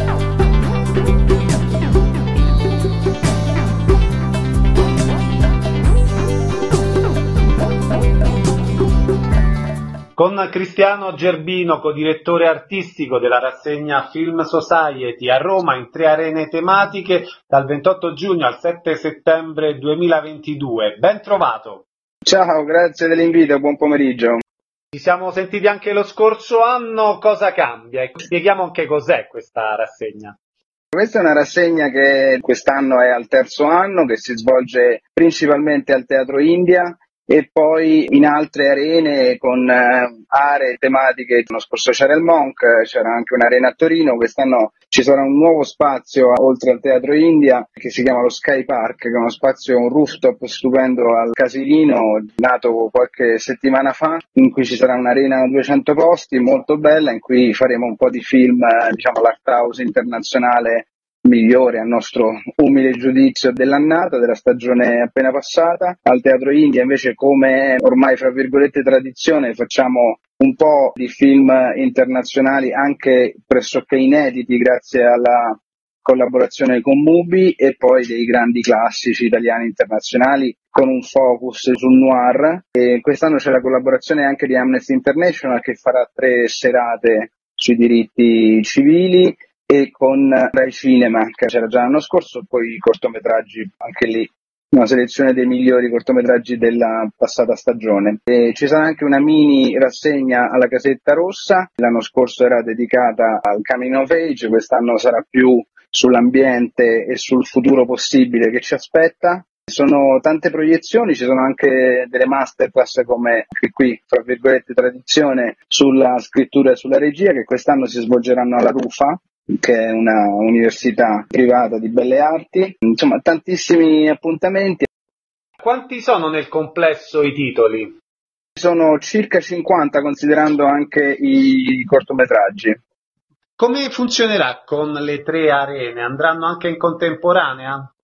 Con Cristiano Gerbino, codirettore artistico della rassegna Film Society a Roma in 3 arene tematiche dal 28 giugno al 7 settembre 2022. Ben trovato. Ciao, grazie dell'invito, buon pomeriggio. Ci siamo sentiti anche lo scorso anno, cosa cambia? E spieghiamo anche cos'è questa rassegna. Questa è una rassegna che quest'anno è al 3° anno, che si svolge principalmente al Teatro India e poi in altre arene con aree tematiche. L'anno scorso c'era il Monk, c'era anche un'arena a Torino, quest'anno ci sarà un nuovo spazio oltre al Teatro India che si chiama lo Sky Park, che è uno spazio, un rooftop stupendo al Casilino, nato qualche settimana fa, in cui ci sarà un'arena a 200 posti molto bella, in cui faremo un po' di film, diciamo l'art house internazionale migliore a nostro umile giudizio dell'annata, della stagione appena passata. Al Teatro India invece, come ormai fra virgolette tradizione, facciamo un po' di film internazionali anche pressoché inediti grazie alla collaborazione con Mubi, e poi dei grandi classici italiani internazionali con un focus sul noir. E quest'anno c'è la collaborazione anche di Amnesty International che farà 3 serate sui diritti civili, e con Rai Cinema, che c'era già l'anno scorso, poi i cortometraggi, anche lì una selezione dei migliori cortometraggi della passata stagione. E ci sarà anche una mini rassegna alla Casetta Rossa, l'anno scorso era dedicata al coming of age, quest'anno sarà più sull'ambiente e sul futuro possibile che ci aspetta. Sono tante proiezioni, ci sono anche delle masterclass come anche qui, fra virgolette, tradizione sulla scrittura e sulla regia, che quest'anno si svolgeranno alla Rufa, che è una università privata di belle arti. Insomma, tantissimi appuntamenti. Quanti sono nel complesso i titoli? Sono circa 50, considerando anche i cortometraggi. Come funzionerà con le 3 arene? Andranno anche in contemporanea?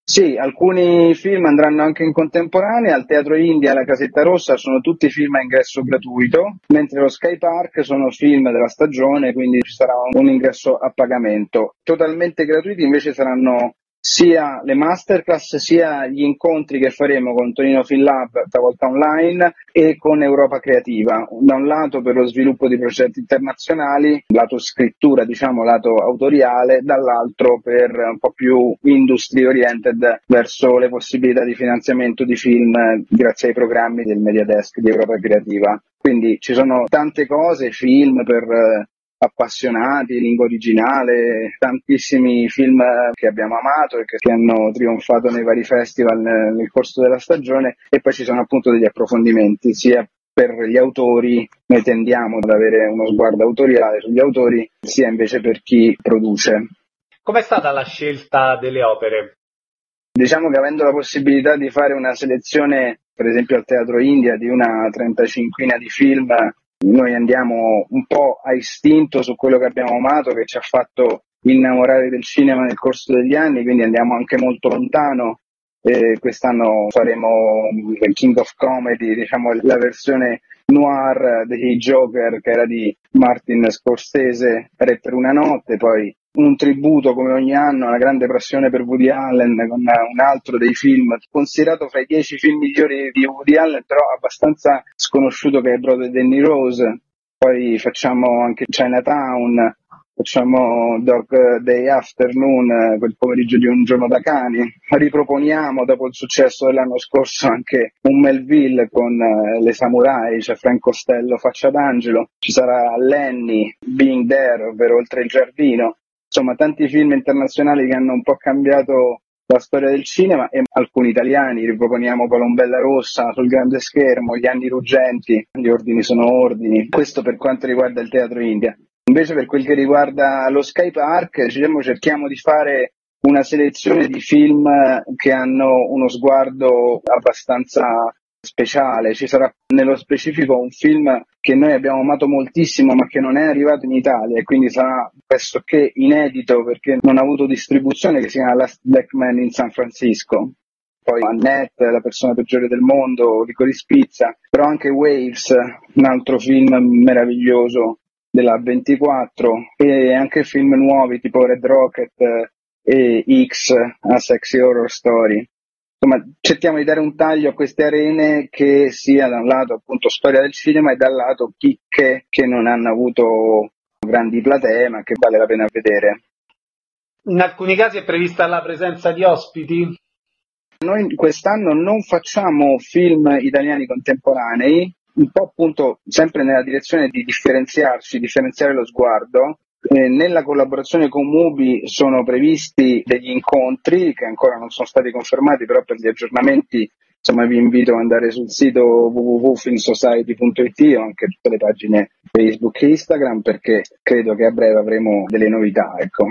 Sì, alcuni film andranno anche in contemporanea, al Teatro India e alla Casetta Rossa sono tutti film a ingresso gratuito, mentre lo Sky Park sono film della stagione, quindi ci sarà un ingresso a pagamento. Totalmente gratuiti invece saranno sia le masterclass sia gli incontri che faremo con Tonino Film Lab, stavolta online, e con Europa Creativa, da un lato per lo sviluppo di progetti internazionali, lato scrittura, diciamo lato autoriale, dall'altro per un po' più industry oriented verso le possibilità di finanziamento di film grazie ai programmi del Media Desk di Europa Creativa. Quindi ci sono tante cose, film per appassionati, lingua originale, tantissimi film che abbiamo amato e che hanno trionfato nei vari festival nel corso della stagione, e poi ci sono appunto degli approfondimenti sia per gli autori, noi tendiamo ad avere uno sguardo autoriale sugli autori, sia invece per chi produce. Com'è stata la scelta delle opere? Diciamo che avendo la possibilità di fare una selezione, per esempio al Teatro India, di una 35ina di film, noi andiamo un po' a istinto su quello che abbiamo amato, che ci ha fatto innamorare del cinema nel corso degli anni, quindi andiamo anche molto lontano. Quest'anno faremo il King of Comedy, diciamo la versione noir dei Joker, che era di Martin Scorsese, Re per una notte, poi un tributo come ogni anno alla grande passione per Woody Allen con un altro dei film considerato fra i 10 film migliori di Woody Allen, però abbastanza sconosciuto, che è Broadway Danny Rose. Poi facciamo anche Chinatown, facciamo Dog Day Afternoon, quel pomeriggio di Un giorno da cani. Riproponiamo dopo il successo dell'anno scorso anche un Melville con le samurai, c'è Frank Costello Faccia d'Angelo, ci sarà Lenny, Being There, ovvero Oltre il giardino. Insomma, tanti film internazionali che hanno un po' cambiato la storia del cinema, e alcuni italiani. Riproponiamo Colombella Rossa sul grande schermo, Gli anni ruggenti, Gli ordini sono ordini. Questo per quanto riguarda il Teatro India. Invece per quel che riguarda lo Sky Park, cerchiamo di fare una selezione di film che hanno uno sguardo abbastanza speciale. Ci sarà nello specifico un film che noi abbiamo amato moltissimo ma che non è arrivato in Italia, e quindi sarà pressoché inedito perché non ha avuto distribuzione, che si chiama Last Black Man in San Francisco. Poi Annette, La persona peggiore del mondo, Licorice Pizza, però anche Waves, un altro film meraviglioso della 24, e anche film nuovi tipo Red Rocket e X, A Sexy Horror Story. Insomma, cerchiamo di dare un taglio a queste arene che sia da un lato appunto storia del cinema e dal lato chicche che non hanno avuto grandi platee ma che vale la pena vedere. In alcuni casi è prevista la presenza di ospiti? Noi quest'anno non facciamo film italiani contemporanei, un po' appunto sempre nella direzione di differenziare lo sguardo. Nella collaborazione con Mubi sono previsti degli incontri che ancora non sono stati confermati, però per gli aggiornamenti insomma vi invito ad andare sul sito www.filmsociety.it o anche tutte le pagine Facebook e Instagram, perché credo che a breve avremo delle novità, ecco.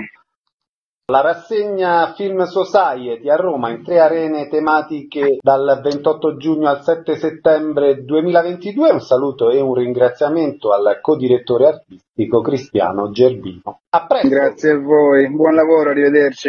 La rassegna Film Society a Roma in 3 arene tematiche dal 28 giugno al 7 settembre 2022. Un saluto e un ringraziamento al codirettore artistico Cristiano Gerbino. A presto. Grazie a voi, buon lavoro, arrivederci.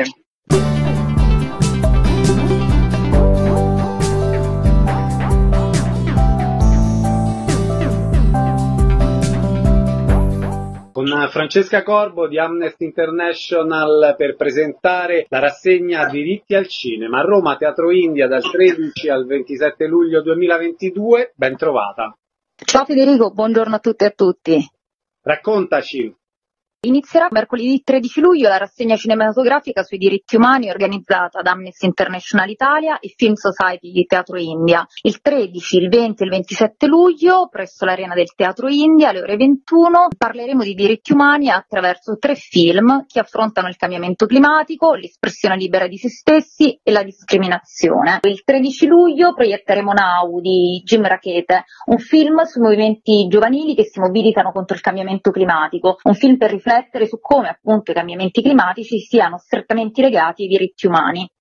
Con Francesca Corbo di Amnesty International per presentare la rassegna Diritti al cinema a Roma, Teatro India, dal 13 al 27 luglio 2022. Ben trovata. Ciao Federico, buongiorno a tutte e a tutti. Raccontaci. Inizierà mercoledì 13 luglio la rassegna cinematografica sui diritti umani organizzata da Amnesty International Italia e Film Society di Teatro India. Il 13, il 20 e il 27 luglio presso l'Arena del Teatro India alle ore 21 parleremo di diritti umani attraverso 3 film che affrontano il cambiamento climatico, l'espressione libera di se stessi e la discriminazione. Il 13 luglio proietteremo Now di Jim Rakete, un film sui movimenti giovanili che si mobilitano contro il cambiamento climatico, un film per riflettere su come appunto i cambiamenti climatici siano strettamente legati ai diritti umani.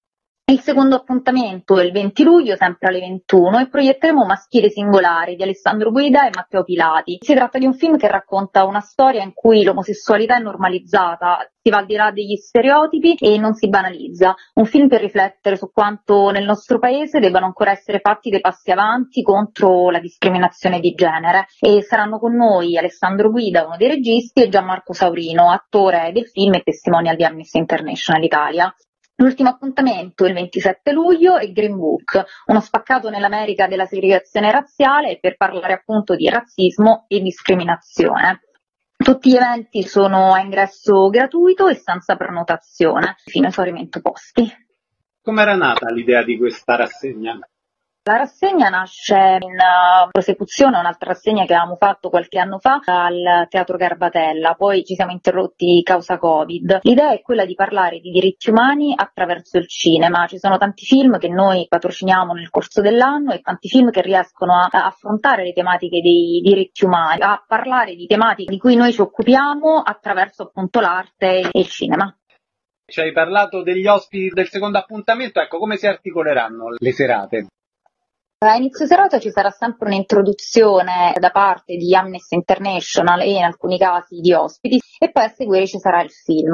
Il secondo appuntamento è il 20 luglio, sempre alle 21, e proietteremo Maschile singolare di Alessandro Guida e Matteo Pilati. Si tratta di un film che racconta una storia in cui l'omosessualità è normalizzata, si va al di là degli stereotipi e non si banalizza. Un film per riflettere su quanto nel nostro paese debbano ancora essere fatti dei passi avanti contro la discriminazione di genere. E saranno con noi Alessandro Guida, uno dei registi, e Gianmarco Saurino, attore del film e testimonial di Amnesty International Italia. L'ultimo appuntamento, il 27 luglio, è Green Book, uno spaccato nell'America della segregazione razziale, per parlare appunto di razzismo e discriminazione. Tutti gli eventi sono a ingresso gratuito e senza prenotazione, fino a esaurimento posti. Come era nata l'idea di questa rassegna? La rassegna nasce in prosecuzione a un'altra rassegna che avevamo fatto qualche anno fa al Teatro Garbatella, poi ci siamo interrotti causa Covid. L'idea è quella di parlare di diritti umani attraverso il cinema. Ci sono tanti film che noi patrociniamo nel corso dell'anno e tanti film che riescono a affrontare le tematiche dei diritti umani, a parlare di tematiche di cui noi ci occupiamo attraverso appunto l'arte e il cinema. Ci hai parlato degli ospiti del secondo appuntamento, ecco, come si articoleranno le serate? A inizio serata ci sarà sempre un'introduzione da parte di Amnesty International e in alcuni casi di ospiti, e poi a seguire ci sarà il film.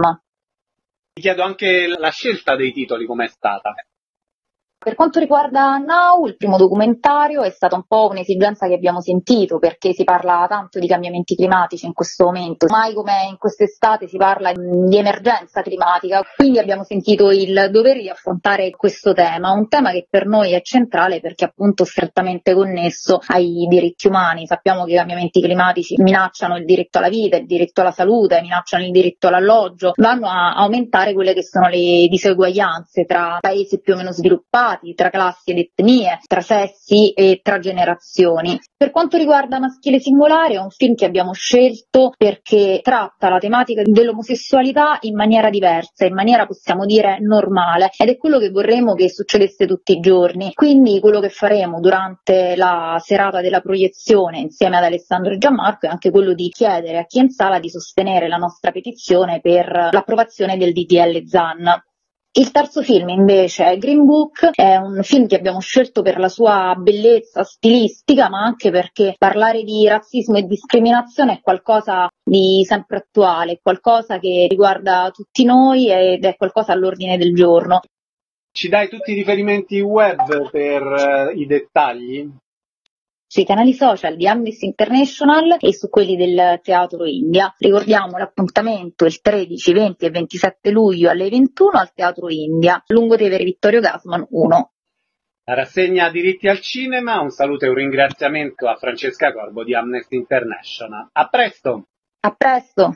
Ti chiedo anche la scelta dei titoli, com'è stata? Per quanto riguarda Now, il primo documentario, è stata un po' un'esigenza che abbiamo sentito, perché si parla tanto di cambiamenti climatici in questo momento. Mai come in quest'estate si parla di emergenza climatica, quindi abbiamo sentito il dover di affrontare questo tema, un tema che per noi è centrale perché appunto strettamente connesso ai diritti umani. Sappiamo che i cambiamenti climatici minacciano il diritto alla vita, il diritto alla salute, minacciano il diritto all'alloggio, vanno a aumentare quelle che sono le diseguaglianze tra paesi più o meno sviluppati, tra classi ed etnie, tra sessi e tra generazioni. Per quanto riguarda Maschile singolare, è un film che abbiamo scelto perché tratta la tematica dell'omosessualità in maniera diversa, in maniera possiamo dire normale, ed è quello che vorremmo che succedesse tutti i giorni. Quindi quello che faremo durante la serata della proiezione insieme ad Alessandro e Gianmarco è anche quello di chiedere a chi è in sala di sostenere la nostra petizione per l'approvazione del DDL Zan. Il terzo film invece è Green Book, è un film che abbiamo scelto per la sua bellezza stilistica, ma anche perché parlare di razzismo e discriminazione è qualcosa di sempre attuale, qualcosa che riguarda tutti noi ed è qualcosa all'ordine del giorno. Ci dai tutti i riferimenti web per i dettagli? Sui canali social di Amnesty International e su quelli del Teatro India. Ricordiamo l'appuntamento il 13, 20 e 27 luglio alle 21 al Teatro India, Lungotevere Vittorio Gassman 1. La rassegna Diritti al Cinema, un saluto e un ringraziamento a Francesca Corbo di Amnesty International. A presto! A presto!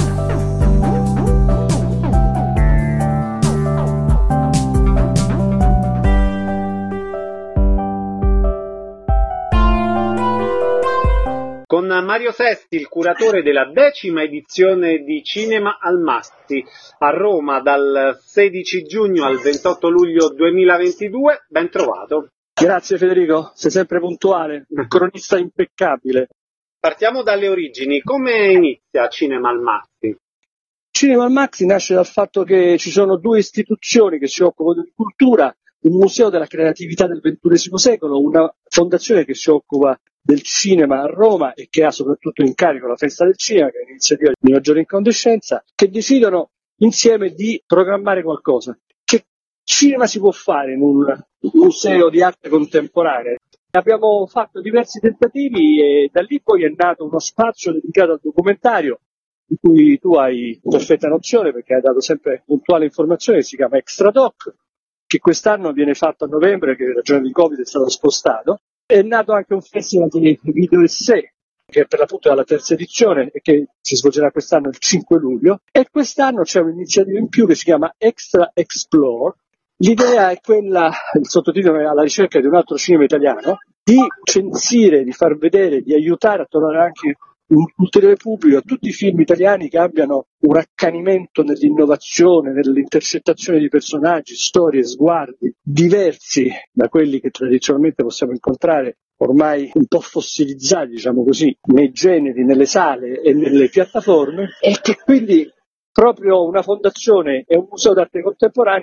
Con Mario Sesti, il curatore della 10ª edizione di Cinema al Masti a Roma dal 16 giugno al 28 luglio 2022. Ben trovato. Grazie Federico, sei sempre puntuale, un cronista impeccabile. Partiamo dalle origini. Come inizia Cinema al Masti? Cinema al Masti nasce dal fatto che ci sono due istituzioni che si occupano di cultura, un museo della creatività del XXI secolo, una fondazione che si occupa del cinema a Roma e che ha soprattutto in carico la Festa del Cinema, che è un'iniziativa di maggiore incandescenza, che decidono insieme di programmare qualcosa. Che cinema si può fare in un museo di arte contemporanea? Abbiamo fatto diversi tentativi e da lì poi è nato uno spazio dedicato al documentario, di cui tu hai perfetta nozione perché hai dato sempre puntuale informazione, che si chiama Extra Doc, che quest'anno viene fatto a novembre, che in ragione di Covid è stato spostato. È nato anche un festival di video essay, che per l'appunto è alla terza edizione e che si svolgerà quest'anno il 5 luglio. E quest'anno c'è un'iniziativa in più che si chiama Extra Explore. L'idea è quella, il sottotitolo è alla ricerca di un altro cinema italiano, di censire, di far vedere, di aiutare a trovare anche un ulteriore pubblico a tutti i film italiani che abbiano un accanimento nell'innovazione, nell'intercettazione di personaggi, storie, sguardi diversi da quelli che tradizionalmente possiamo incontrare, ormai un po' fossilizzati, diciamo così, nei generi, nelle sale e nelle piattaforme, e che quindi proprio una fondazione e un museo d'arte contemporanea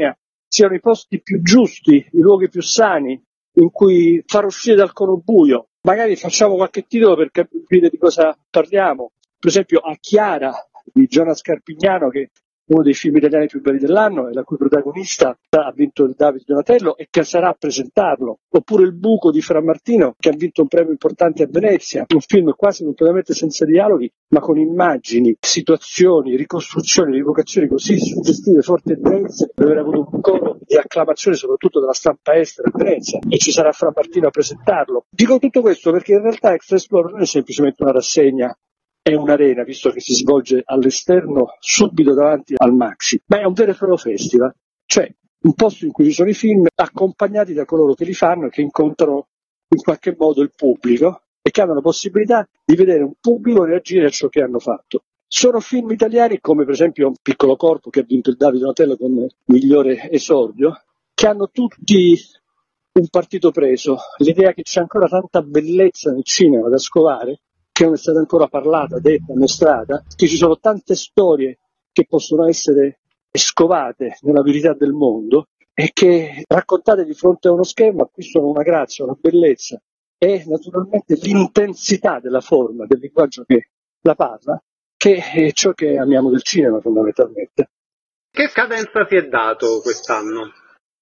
siano i posti più giusti, i luoghi più sani, in cui far uscire dal cono buio. Magari facciamo qualche titolo per capire di cosa parliamo. Per esempio A Chiara di Giona Scarpignano, che è uno dei film italiani più belli dell'anno e la cui protagonista ha vinto il David Donatello e che sarà a presentarlo. Oppure Il buco di Fra Martino, che ha vinto un premio importante a Venezia, un film quasi completamente senza dialoghi, ma con immagini, situazioni, ricostruzioni, rivocazioni così suggestive, forti e dense, per aver avuto un coro di acclamazione soprattutto dalla stampa estera a Venezia, e ci sarà Fra Martino a presentarlo. Dico tutto questo perché in realtà Extra Explorer non è semplicemente una rassegna, è un'arena, visto che si svolge all'esterno subito davanti al Maxi, ma è un vero e proprio festival, cioè un posto in cui ci sono i film accompagnati da coloro che li fanno e che incontrano in qualche modo il pubblico e che hanno la possibilità di vedere un pubblico reagire a ciò che hanno fatto. Sono film italiani come per esempio Piccolo Corpo, che ha vinto il David Donatello come migliore esordio, che hanno tutti un partito preso, l'idea che c'è ancora tanta bellezza nel cinema da scovare, che non è stata ancora parlata, detta, mostrata, che ci sono tante storie che possono essere scovate nella verità del mondo e che raccontate di fronte a uno schermo acquistano una grazia, una bellezza e naturalmente l'intensità della forma, del linguaggio che la parla, che è ciò che amiamo del cinema fondamentalmente. Che scadenza si è dato quest'anno?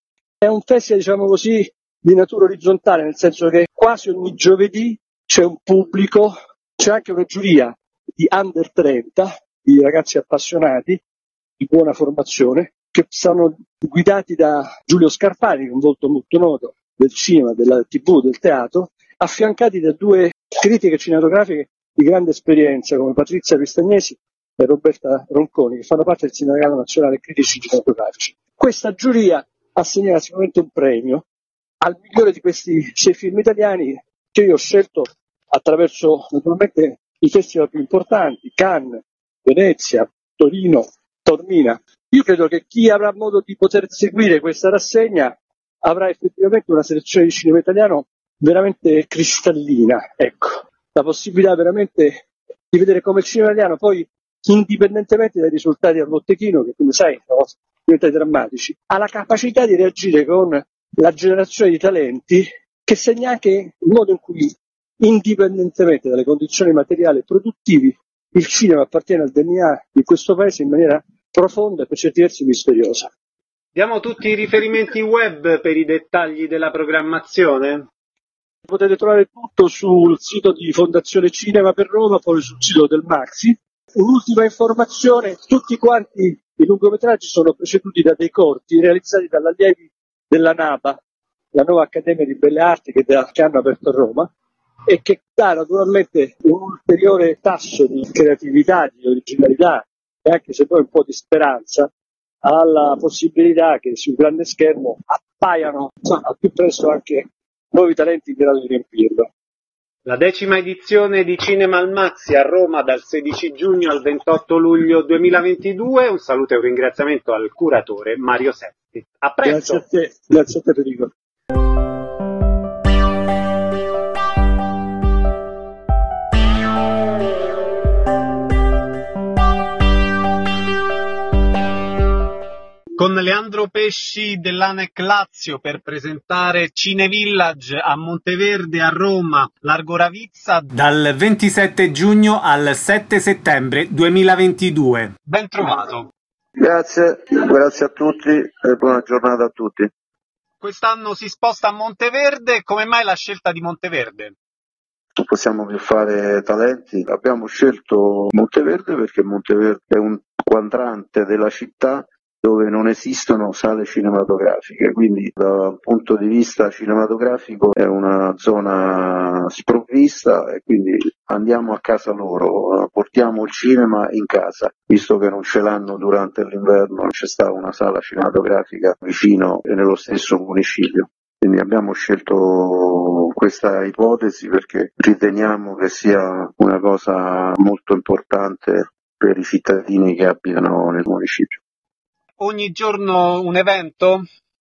È un festival, diciamo così, di natura orizzontale, nel senso che quasi ogni giovedì c'è un pubblico, c'è anche una giuria di under 30, di ragazzi appassionati, di buona formazione, che sono guidati da Giulio Scarpani, un volto molto noto del cinema, della TV, del teatro, affiancati da due critiche cinematografiche di grande esperienza come Patrizia Cristagnesi e Roberta Ronconi, che fanno parte del Sindacato Nazionale Critici Cinematografici. Questa giuria assegnerà sicuramente un premio al migliore di questi 6 film italiani che io ho scelto attraverso naturalmente i festival più importanti, Cannes, Venezia, Torino, Taormina. Io credo che chi avrà modo di poter seguire questa rassegna avrà effettivamente una selezione di cinema italiano veramente cristallina, ecco, la possibilità veramente di vedere come il cinema italiano poi, indipendentemente dai risultati al botteghino, che come sai sono diventati drammatici, ha la capacità di reagire con la generazione di talenti che segna anche il modo in cui, indipendentemente dalle condizioni materiali e produttivi, il cinema appartiene al DNA di questo paese in maniera profonda e per certi versi misteriosa. Diamo tutti i riferimenti web per i dettagli della programmazione? Potete trovare tutto sul sito di Fondazione Cinema per Roma, poi sul sito del Maxi. Un'ultima informazione, tutti quanti i lungometraggi sono preceduti da dei corti realizzati dall'allievi della NABA, la nuova Accademia di Belle Arti che hanno aperto a Roma, e che dà naturalmente un ulteriore tasso di creatività, di originalità e anche se poi un po' di speranza alla possibilità che sul grande schermo appaiano al più presto anche nuovi talenti in grado di riempirlo. La 10ª edizione di Cinema al Maxi a Roma dal 16 giugno al 28 luglio 2022. Un saluto e un ringraziamento al curatore Mario Setti. A presto! Grazie a te Federico. Con Leandro Pesci dell'Anec Lazio per presentare Cinevillage a Monteverde a Roma, Largo Ravizza, dal 27 giugno al 7 settembre 2022. Ben trovato. Grazie a tutti e buona giornata a tutti. Quest'anno si sposta a Monteverde, come mai la scelta di Monteverde? Non possiamo più fare talenti, abbiamo scelto Monteverde perché Monteverde è un quadrante della città dove non esistono sale cinematografiche, quindi dal punto di vista cinematografico è una zona sprovvista e quindi andiamo a casa loro, portiamo il cinema in casa, visto che non ce l'hanno durante l'inverno, non c'è stata una sala cinematografica vicino e nello stesso municipio. Quindi abbiamo scelto questa ipotesi perché riteniamo che sia una cosa molto importante per i cittadini che abitano nel municipio. Ogni giorno un evento?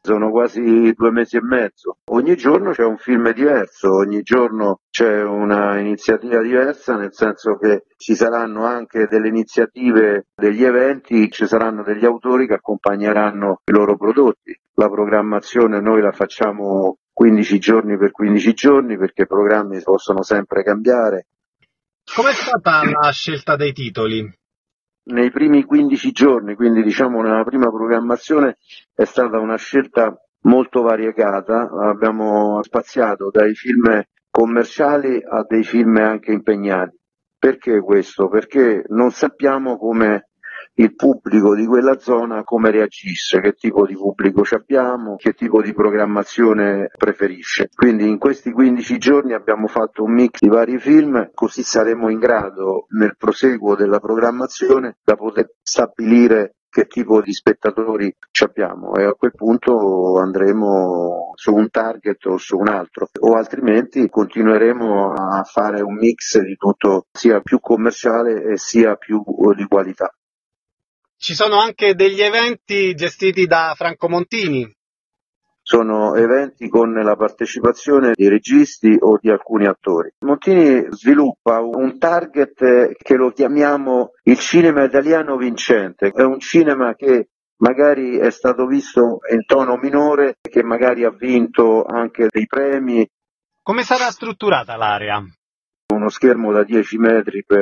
sono quasi 2 mesi e mezzo. Ogni giorno c'è un film diverso, ogni giorno c'è una iniziativa diversa, nel senso che ci saranno anche delle iniziative, degli eventi, ci saranno degli autori che accompagneranno i loro prodotti. La programmazione noi la facciamo 15 giorni per 15 giorni perché i programmi possono sempre cambiare. Com'è stata la scelta dei titoli? Nei primi 15 giorni, quindi diciamo nella prima programmazione, è stata una scelta molto variegata. Abbiamo spaziato dai film commerciali a dei film anche impegnati. Perché questo? Perché non sappiamo come il pubblico di quella zona come reagisce, che tipo di pubblico ci abbiamo, che tipo di programmazione preferisce. Quindi in questi 15 giorni abbiamo fatto un mix di vari film, così saremo in grado nel proseguo della programmazione da poter stabilire che tipo di spettatori ci abbiamo e a quel punto andremo su un target o su un altro, o altrimenti continueremo a fare un mix di tutto, sia più commerciale e sia più di qualità. Ci sono anche degli eventi gestiti da Franco Montini. Sono eventi con la partecipazione di registi o di alcuni attori. Montini sviluppa un target che lo chiamiamo il cinema italiano vincente. È un cinema che magari è stato visto in tono minore, che magari ha vinto anche dei premi. Come sarà strutturata l'area? Uno schermo da 10 metri per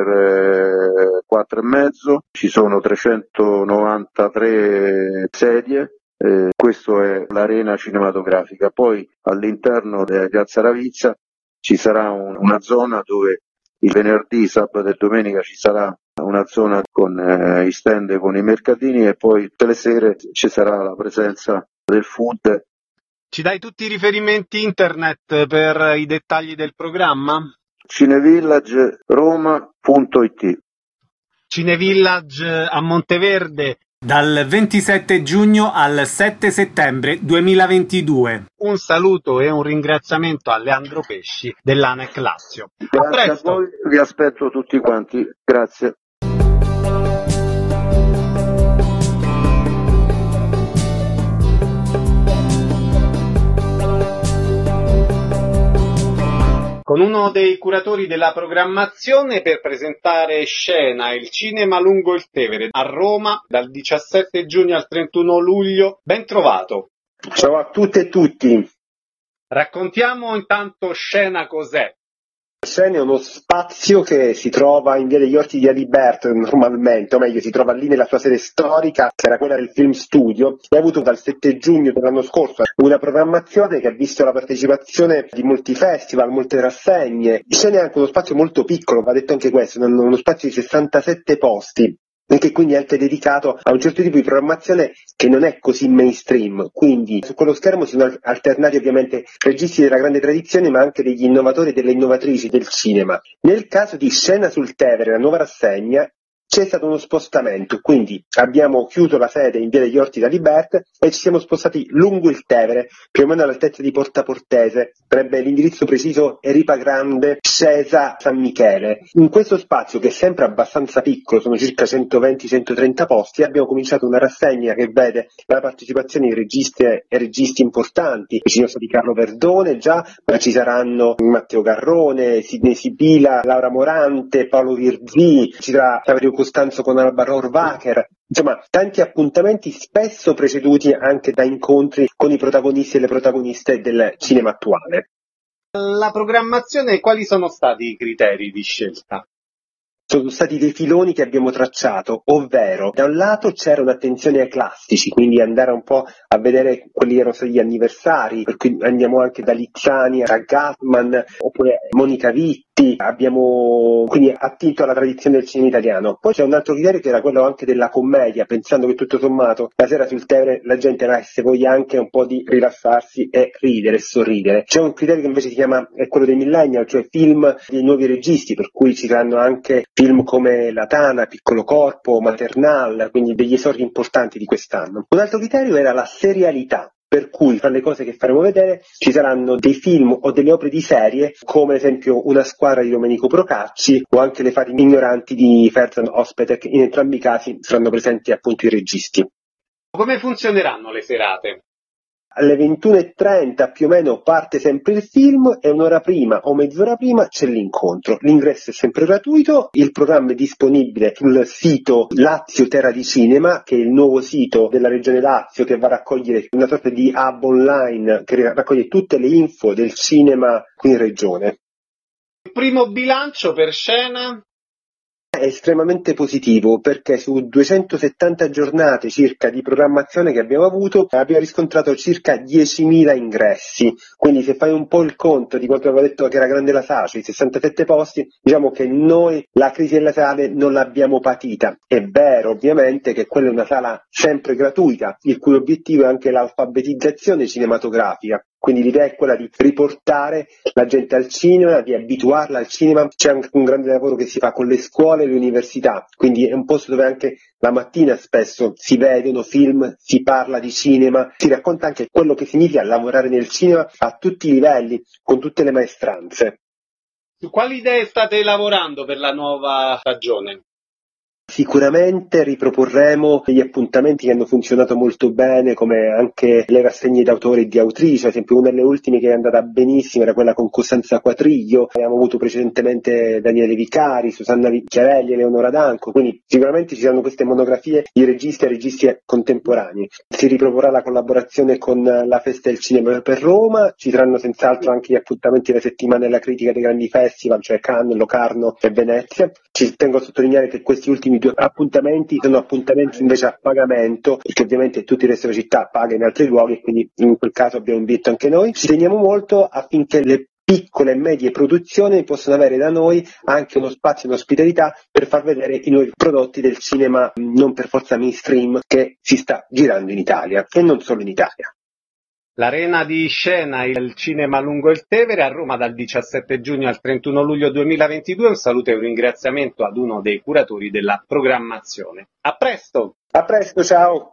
4,5, ci sono 393 sedie, questa è l'arena cinematografica. Poi all'interno di Piazza Ravizza ci sarà una zona dove il venerdì, sabato e domenica ci sarà una zona con i stand con i mercatini e poi tutte le sere ci sarà la presenza del food. Ci dai tutti i riferimenti internet per i dettagli del programma? cinevillageroma.it. Cinevillage a Monteverde dal 27 giugno al 7 settembre 2022. Un saluto e un ringraziamento a Leandro Pesci dell'ANEC Lazio. Grazie a voi, vi aspetto tutti quanti. Grazie. Con uno dei curatori della programmazione per presentare Scena, il cinema lungo il Tevere, a Roma, dal 17 giugno al 31 luglio. Ben trovato. Ciao a tutte e tutti. Raccontiamo intanto Scena cos'è. Scena è uno spazio che si trova in via degli Orti di Aliberto normalmente, o meglio si trova lì nella sua sede storica, che era quella del Film Studio, e ha avuto dal 7 giugno dell'anno scorso una programmazione che ha visto la partecipazione di molti festival, molte rassegne. Scena è anche uno spazio molto piccolo, va detto anche questo, uno spazio di 67 posti, e che quindi è anche dedicato a un certo tipo di programmazione che non è così mainstream. Quindi su quello schermo si sono alternati ovviamente registi della grande tradizione, ma anche degli innovatori e delle innovatrici del cinema. Nel caso di Scena sul Tevere, la nuova rassegna, c'è stato uno spostamento, quindi abbiamo chiuso la sede in via degli Orti da Liberta e ci siamo spostati lungo il Tevere, più o meno all'altezza di Porta Portese, sarebbe l'indirizzo preciso Eripa Grande, Scesa, San Michele. In questo spazio, che è sempre abbastanza piccolo, sono circa 120-130 posti, abbiamo cominciato una rassegna che vede la partecipazione di registi e registi importanti. Ci sono stati Carlo Verdone già, ma ci saranno Matteo Garrone, Sidney Sibila, Laura Morante, Paolo Virzì, ci sarà Fabio Costanzo con Alba Rohrwacher, insomma tanti appuntamenti spesso preceduti anche da incontri con i protagonisti e le protagoniste del cinema attuale. La programmazione, quali sono stati i criteri di scelta? Sono stati dei filoni che abbiamo tracciato, ovvero da un lato c'era un'attenzione ai classici, quindi andare un po' a vedere quelli che erano stati gli anniversari, per cui andiamo anche da Lizzani a Gatman, oppure Monica Vitti, abbiamo quindi attinto alla tradizione del cinema italiano. Poi c'è un altro criterio che era quello anche della commedia, pensando che tutto sommato la sera sul Tevere la gente avesse voglia anche un po' di rilassarsi e ridere e sorridere. C'è un criterio che invece si chiama è quello dei millennial, cioè film di nuovi registi, per cui ci saranno anche film come La Tana, Piccolo Corpo, Maternal, quindi degli esordi importanti di quest'anno. Un altro criterio era la serialità, per cui fra le cose che faremo vedere ci saranno dei film o delle opere di serie, come ad esempio Una squadra di Domenico Procacci o anche Le fati ignoranti di Ferzan Ospetek. In entrambi i casi saranno presenti appunto i registi. Come funzioneranno le serate? alle 21:30 più o meno parte sempre il film e un'ora prima o mezz'ora prima c'è l'incontro. L'ingresso è sempre gratuito, il programma è disponibile sul sito Lazio Terra di Cinema, che è il nuovo sito della Regione Lazio, che va a raccogliere una sorta di hub online che raccoglie tutte le info del cinema qui in regione. Il primo bilancio per Scena? È estremamente positivo, perché su 270 giornate circa di programmazione che abbiamo avuto abbiamo riscontrato circa 10.000 ingressi, quindi se fai un po' il conto di quanto avevo detto che era grande la Sace, i 67 posti, diciamo che noi la crisi delle sale non l'abbiamo patita. È vero ovviamente che quella è una sala sempre gratuita, il cui obiettivo è anche l'alfabetizzazione cinematografica. Quindi l'idea è quella di riportare la gente al cinema, di abituarla al cinema. C'è anche un grande lavoro che si fa con le scuole e le università, quindi è un posto dove anche la mattina spesso si vedono film, si parla di cinema, si racconta anche quello che significa lavorare nel cinema a tutti i livelli, con tutte le maestranze. Su quali idee state lavorando per la nuova stagione? Sicuramente riproporremo degli appuntamenti che hanno funzionato molto bene, come anche le rassegne d'autore e di autrice. Ad esempio, una delle ultime che è andata benissimo era quella con Costanza Quatriglio. Abbiamo avuto precedentemente Daniele Vicari, Susanna Chiarelli, Eleonora Danco, quindi sicuramente ci saranno queste monografie di registi e registi contemporanei. Si riproporrà la collaborazione con la Festa del Cinema per Roma, ci saranno senz'altro anche gli appuntamenti della settimana della critica dei grandi festival, cioè Cannes, Locarno e Venezia. Ci tengo a sottolineare che questi ultimi due appuntamenti sono appuntamenti invece a pagamento, perché ovviamente tutti il resto della città paga in altri luoghi, quindi in quel caso abbiamo un biglietto anche noi. Ci teniamo molto affinché le piccole e medie produzioni possano avere da noi anche uno spazio e un'ospitalità per far vedere i nuovi prodotti del cinema non per forza mainstream che si sta girando in Italia e non solo in Italia. L'Arena di Scena, il cinema lungo il Tevere, a Roma dal 17 giugno al 31 luglio 2022. Un saluto e un ringraziamento ad uno dei curatori della programmazione. A presto! A presto, ciao!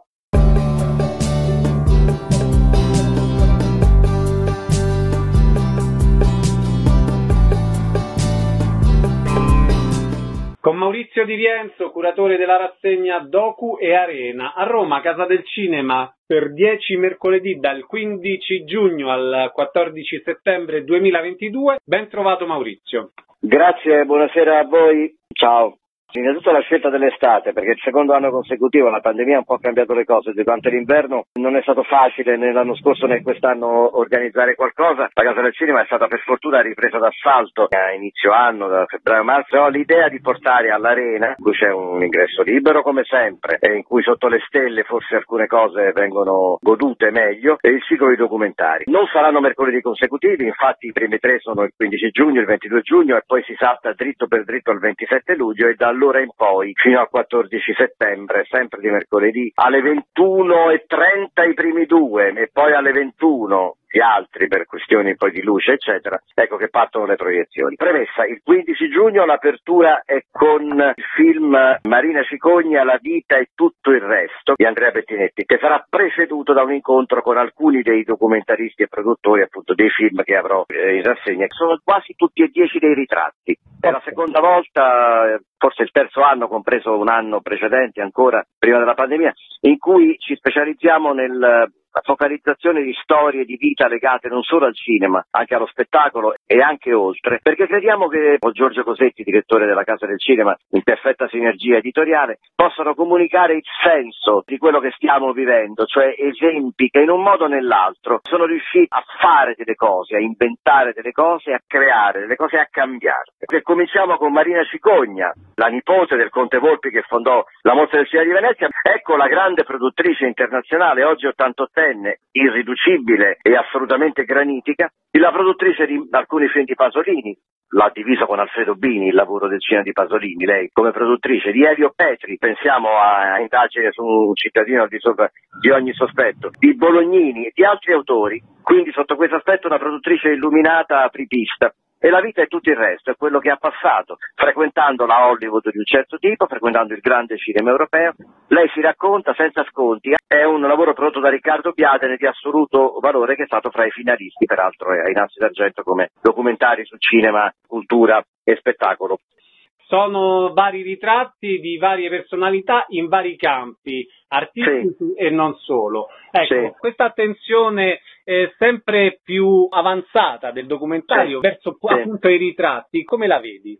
Con Maurizio Di Rienzo, curatore della rassegna Docu e Arena. A Roma, Casa del Cinema, per 10 mercoledì dal 15 giugno al 14 settembre 2022. Ben trovato Maurizio. Grazie, buonasera a voi. Ciao. Innanzitutto la scelta dell'estate, perché il secondo anno consecutivo la pandemia ha un po' cambiato le cose. Durante l'inverno non è stato facile né l'anno scorso né quest'anno organizzare qualcosa. La Casa del Cinema è stata per fortuna ripresa d'assalto a inizio anno, da febbraio-marzo. Ho l'idea di portare all'Arena, in cui c'è un ingresso libero come sempre, e in cui sotto le stelle forse alcune cose vengono godute meglio, e il ciclo di documentari. Non saranno mercoledì consecutivi, infatti i primi 3 sono il 15 giugno, il 22 giugno e poi si salta dritto per dritto al 27 luglio e da allora in poi fino al 14 settembre, sempre di mercoledì, alle 21:30 i primi 2 e poi alle 21 gli altri per questioni poi di luce eccetera. Ecco che partono le proiezioni. Premessa, il 15 giugno l'apertura è con il film Marina Cicogna, La vita e tutto il resto di Andrea Bettinetti, che sarà preceduto da un incontro con alcuni dei documentaristi e produttori appunto dei film che avrò in rassegna. Sono quasi tutti e 10 dei ritratti. È la seconda volta, forse il terzo anno, compreso un anno precedente ancora prima della pandemia, in cui ci specializziamo nella focalizzazione di storie di vita legate non solo al cinema, anche allo spettacolo e anche oltre, perché crediamo che con Giorgio Cosetti, direttore della Casa del Cinema, in perfetta sinergia editoriale, possano comunicare il senso di quello che stiamo vivendo, cioè esempi che in un modo o nell'altro sono riusciti a fare delle cose, a inventare delle cose, a creare delle cose, a cambiare. E cominciamo con Marina Cicogna, la nipote del Conte Volpi che fondò la Mostra del Cinema di Venezia. Ecco la grande produttrice internazionale, oggi 88enne, irriducibile e assolutamente granitica, la produttrice di alcuni film di Pasolini. L'ha diviso con Alfredo Bini il lavoro del cinema di Pasolini, lei come produttrice, di Elio Petri, pensiamo a Indagine su un cittadino al di sopra di ogni sospetto, di Bolognini e di altri autori, quindi sotto questo aspetto una produttrice illuminata, apripista. E la vita è tutto il resto, è quello che ha passato, frequentando la Hollywood di un certo tipo, frequentando il grande cinema europeo. Lei si racconta senza sconti, è un lavoro prodotto da Riccardo Biadene di assoluto valore, che è stato fra i finalisti, peraltro ai Nastri d'Argento come documentari su cinema, cultura e spettacolo. Sono vari ritratti di varie personalità in vari campi, artistici e non solo. Ecco, questa attenzione sempre più avanzata del documentario verso appunto i ritratti, come la vedi?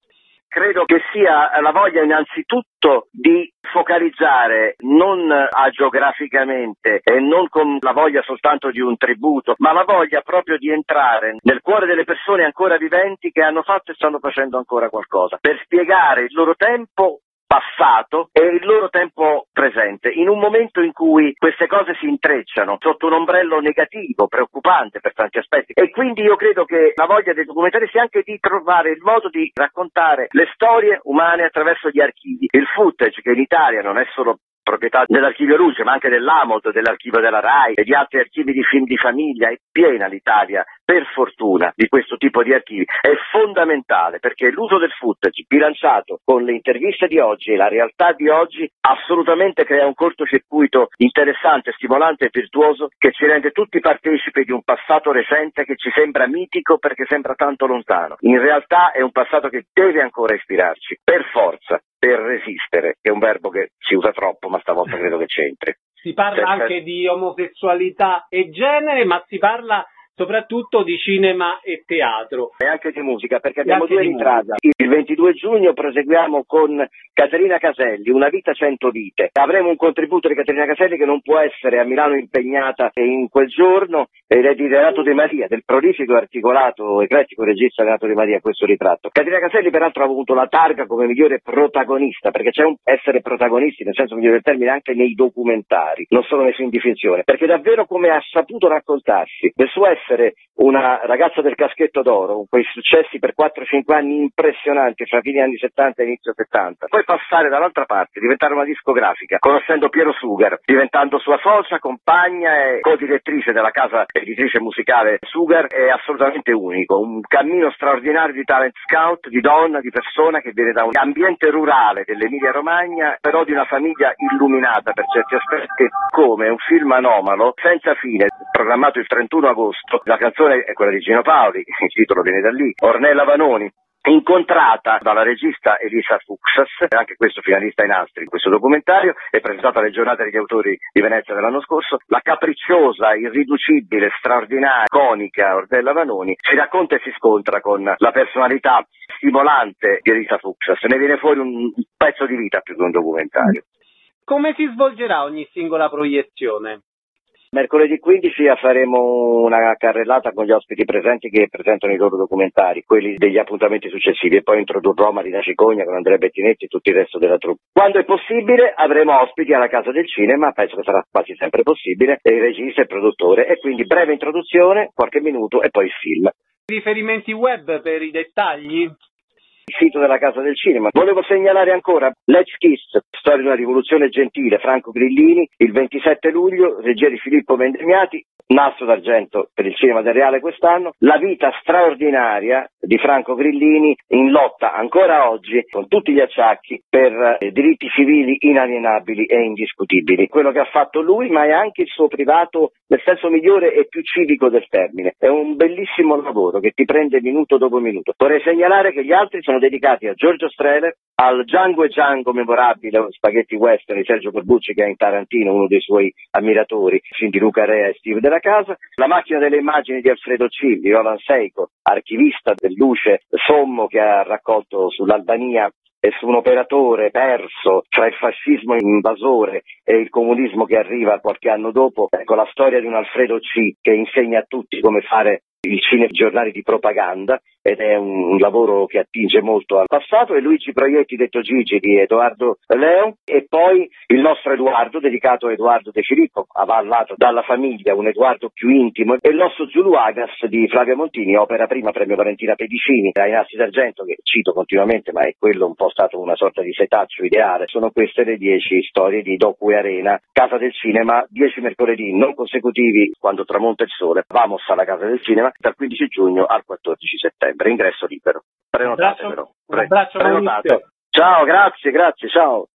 Credo che sia la voglia innanzitutto di focalizzare non agiograficamente e non con la voglia soltanto di un tributo, ma la voglia proprio di entrare nel cuore delle persone ancora viventi che hanno fatto e stanno facendo ancora qualcosa, per spiegare il loro tempo passato e il loro tempo presente, in un momento in cui queste cose si intrecciano sotto un ombrello negativo, preoccupante per tanti aspetti, e quindi io credo che la voglia dei documentari sia anche di trovare il modo di raccontare le storie umane attraverso gli archivi. Il footage, che in Italia non è solo proprietà dell'archivio Luce, ma anche dell'Amod, dell'archivio della RAI e di altri archivi di film di famiglia, è piena l'Italia, per fortuna, di questo tipo di archivi. È fondamentale, perché l'uso del footage bilanciato con le interviste di oggi e la realtà di oggi assolutamente crea un cortocircuito interessante, stimolante e virtuoso, che ci rende tutti partecipi di un passato recente che ci sembra mitico perché sembra tanto lontano. In realtà è un passato che deve ancora ispirarci, per forza, per resistere, che è un verbo che si usa troppo, ma stavolta credo che c'entri. Si parla anche di omosessualità e genere, ma si parla soprattutto di cinema e teatro. E anche di musica, perché abbiamo due ritratti. Il 22 giugno proseguiamo con Caterina Caselli, Una vita 100 vite. Avremo un contributo di Caterina Caselli che non può essere a Milano impegnata in quel giorno, ed è di Renato De Maria, del prolifico, articolato, eclettico regista Renato De Maria, questo ritratto. Caterina Caselli peraltro ha avuto la targa come migliore protagonista, perché c'è un essere protagonisti, nel senso migliore del termine, anche nei documentari, non solo nei film di finzione, perché davvero come ha saputo raccontarsi del suo essere una ragazza del caschetto d'oro, con quei successi per 4-5 anni impressionanti fra fine anni 70 e inizio 70, poi passare dall'altra parte, diventare una discografica, conoscendo Piero Sugar, diventando sua socia, compagna e co-direttrice della casa editrice musicale Sugar, è assolutamente unico, un cammino straordinario di talent scout, di donna, di persona che viene da un ambiente rurale dell'Emilia Romagna, però di una famiglia illuminata per certi aspetti, come un film anomalo senza fine, programmato il 31 agosto. La canzone è quella di Gino Paoli, il titolo viene da lì. Ornella Vanoni, incontrata dalla regista Elisa Fuxas, anche questo finalista in Astri in questo documentario, è presentata alle giornate degli autori di Venezia dell'anno scorso. La capricciosa, irriducibile, straordinaria, iconica Ornella Vanoni si racconta e si scontra con la personalità stimolante di Elisa Fuxas. Ne viene fuori un pezzo di vita più che un documentario. Come si svolgerà ogni singola proiezione? Mercoledì 15 faremo una carrellata con gli ospiti presenti che presentano i loro documentari, quelli degli appuntamenti successivi, e poi introdurrò Marina Cicogna con Andrea Bettinetti e tutto il resto della troupe. Quando è possibile avremo ospiti alla Casa del Cinema, penso che sarà quasi sempre possibile, il regista e il produttore, e quindi breve introduzione, qualche minuto e poi il film. Riferimenti web per i dettagli? Il sito della Casa del Cinema. Volevo segnalare ancora Let's Kiss, storia di una rivoluzione gentile, Franco Grillini, il 27 luglio, regia di Filippo Vendemiati, Nastro d'argento per il cinema del Reale quest'anno, la vita straordinaria di Franco Grillini in lotta ancora oggi con tutti gli acciacchi per diritti civili inalienabili e indiscutibili. Quello che ha fatto lui, ma è anche il suo privato nel senso migliore e più civico del termine. È un bellissimo lavoro che ti prende minuto dopo minuto. Vorrei segnalare che gli altri sono dedicati a Giorgio Strehler, al Django e Django memorabile, spaghetti western di Sergio Corbucci, che è in Tarantino uno dei suoi ammiratori, film di Luca Rea e Steve Della Casa, La macchina delle immagini di Alfredo C, di Roland Seiko, archivista del Luce sommo, che ha raccolto sull'Albania e su un operatore perso tra il fascismo invasore e il comunismo che arriva qualche anno dopo. Ecco la storia di un Alfredo C che insegna a tutti come fare il cinegiornale di propaganda, ed è un lavoro che attinge molto al passato. E Luigi Proietti, detto Gigi, di Edoardo Leo, e poi il nostro Edoardo, dedicato a Edoardo De Filippo, avallato dalla famiglia, un Edoardo più intimo, e il nostro Zulu Agas di Flavio Montini, opera prima premio Valentina Pedicini ai Nastri d'Argento, che cito continuamente, ma è quello un po' stato una sorta di setaccio ideale. Sono queste le 10 storie di Docu e Arena, Casa del Cinema, 10 mercoledì non consecutivi quando tramonta il sole. Vamos alla Casa del Cinema dal 15 giugno al 14 settembre, ingresso libero. Prenotate però. Un abbraccio, prenotate. Ciao, grazie, ciao.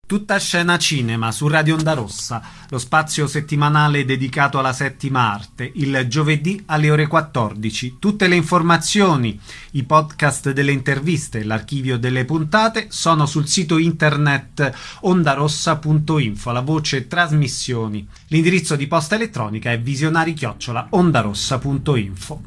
Tutta scena cinema su Radio Onda Rossa, lo spazio settimanale dedicato alla settima arte, il giovedì alle ore 14. Tutte le informazioni, i podcast delle interviste, l'archivio delle puntate sono sul sito internet ondarossa.info, la voce trasmissioni. L'indirizzo di posta elettronica è visionari@ondarossa.info.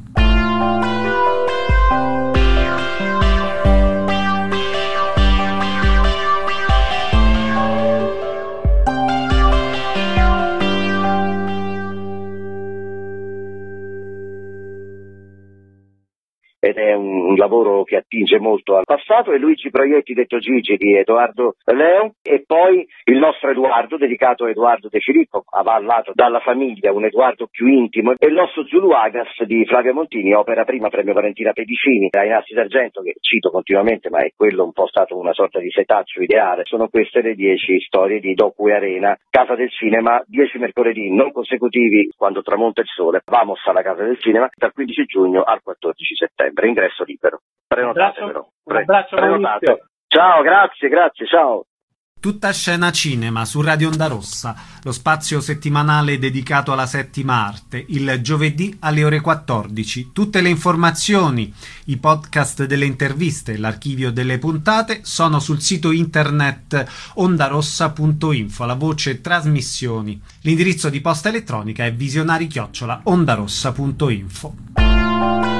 Ed è un lavoro che attinge molto al passato, e Luigi Proietti, detto Gigi, di Edoardo Leo, e poi il nostro Edoardo, dedicato a Edoardo De Filippo, avallato dalla famiglia, un Edoardo più intimo, e il nostro Zulu Agas di Flavio Montini, opera prima premio Valentina Pedicini ai Nastri d'Argento, che cito continuamente, ma è quello un po' stato una sorta di setaccio ideale. Sono queste le 10 storie di Docu e Arena, Casa del Cinema, 10 mercoledì non consecutivi quando tramonta il sole. Vamos alla Casa del Cinema dal 15 giugno al 14 settembre. Ingresso libero. Prenotatevelo. Un abbraccio, prenotate. Ciao, grazie, ciao. Tutta scena cinema su Radio Onda Rossa, lo spazio settimanale dedicato alla settima arte, il giovedì alle ore 14. Tutte le informazioni, i podcast delle interviste, l'archivio delle puntate sono sul sito internet ondarossa.info, la voce trasmissioni. L'indirizzo di posta elettronica è visionari@ondarossa.info.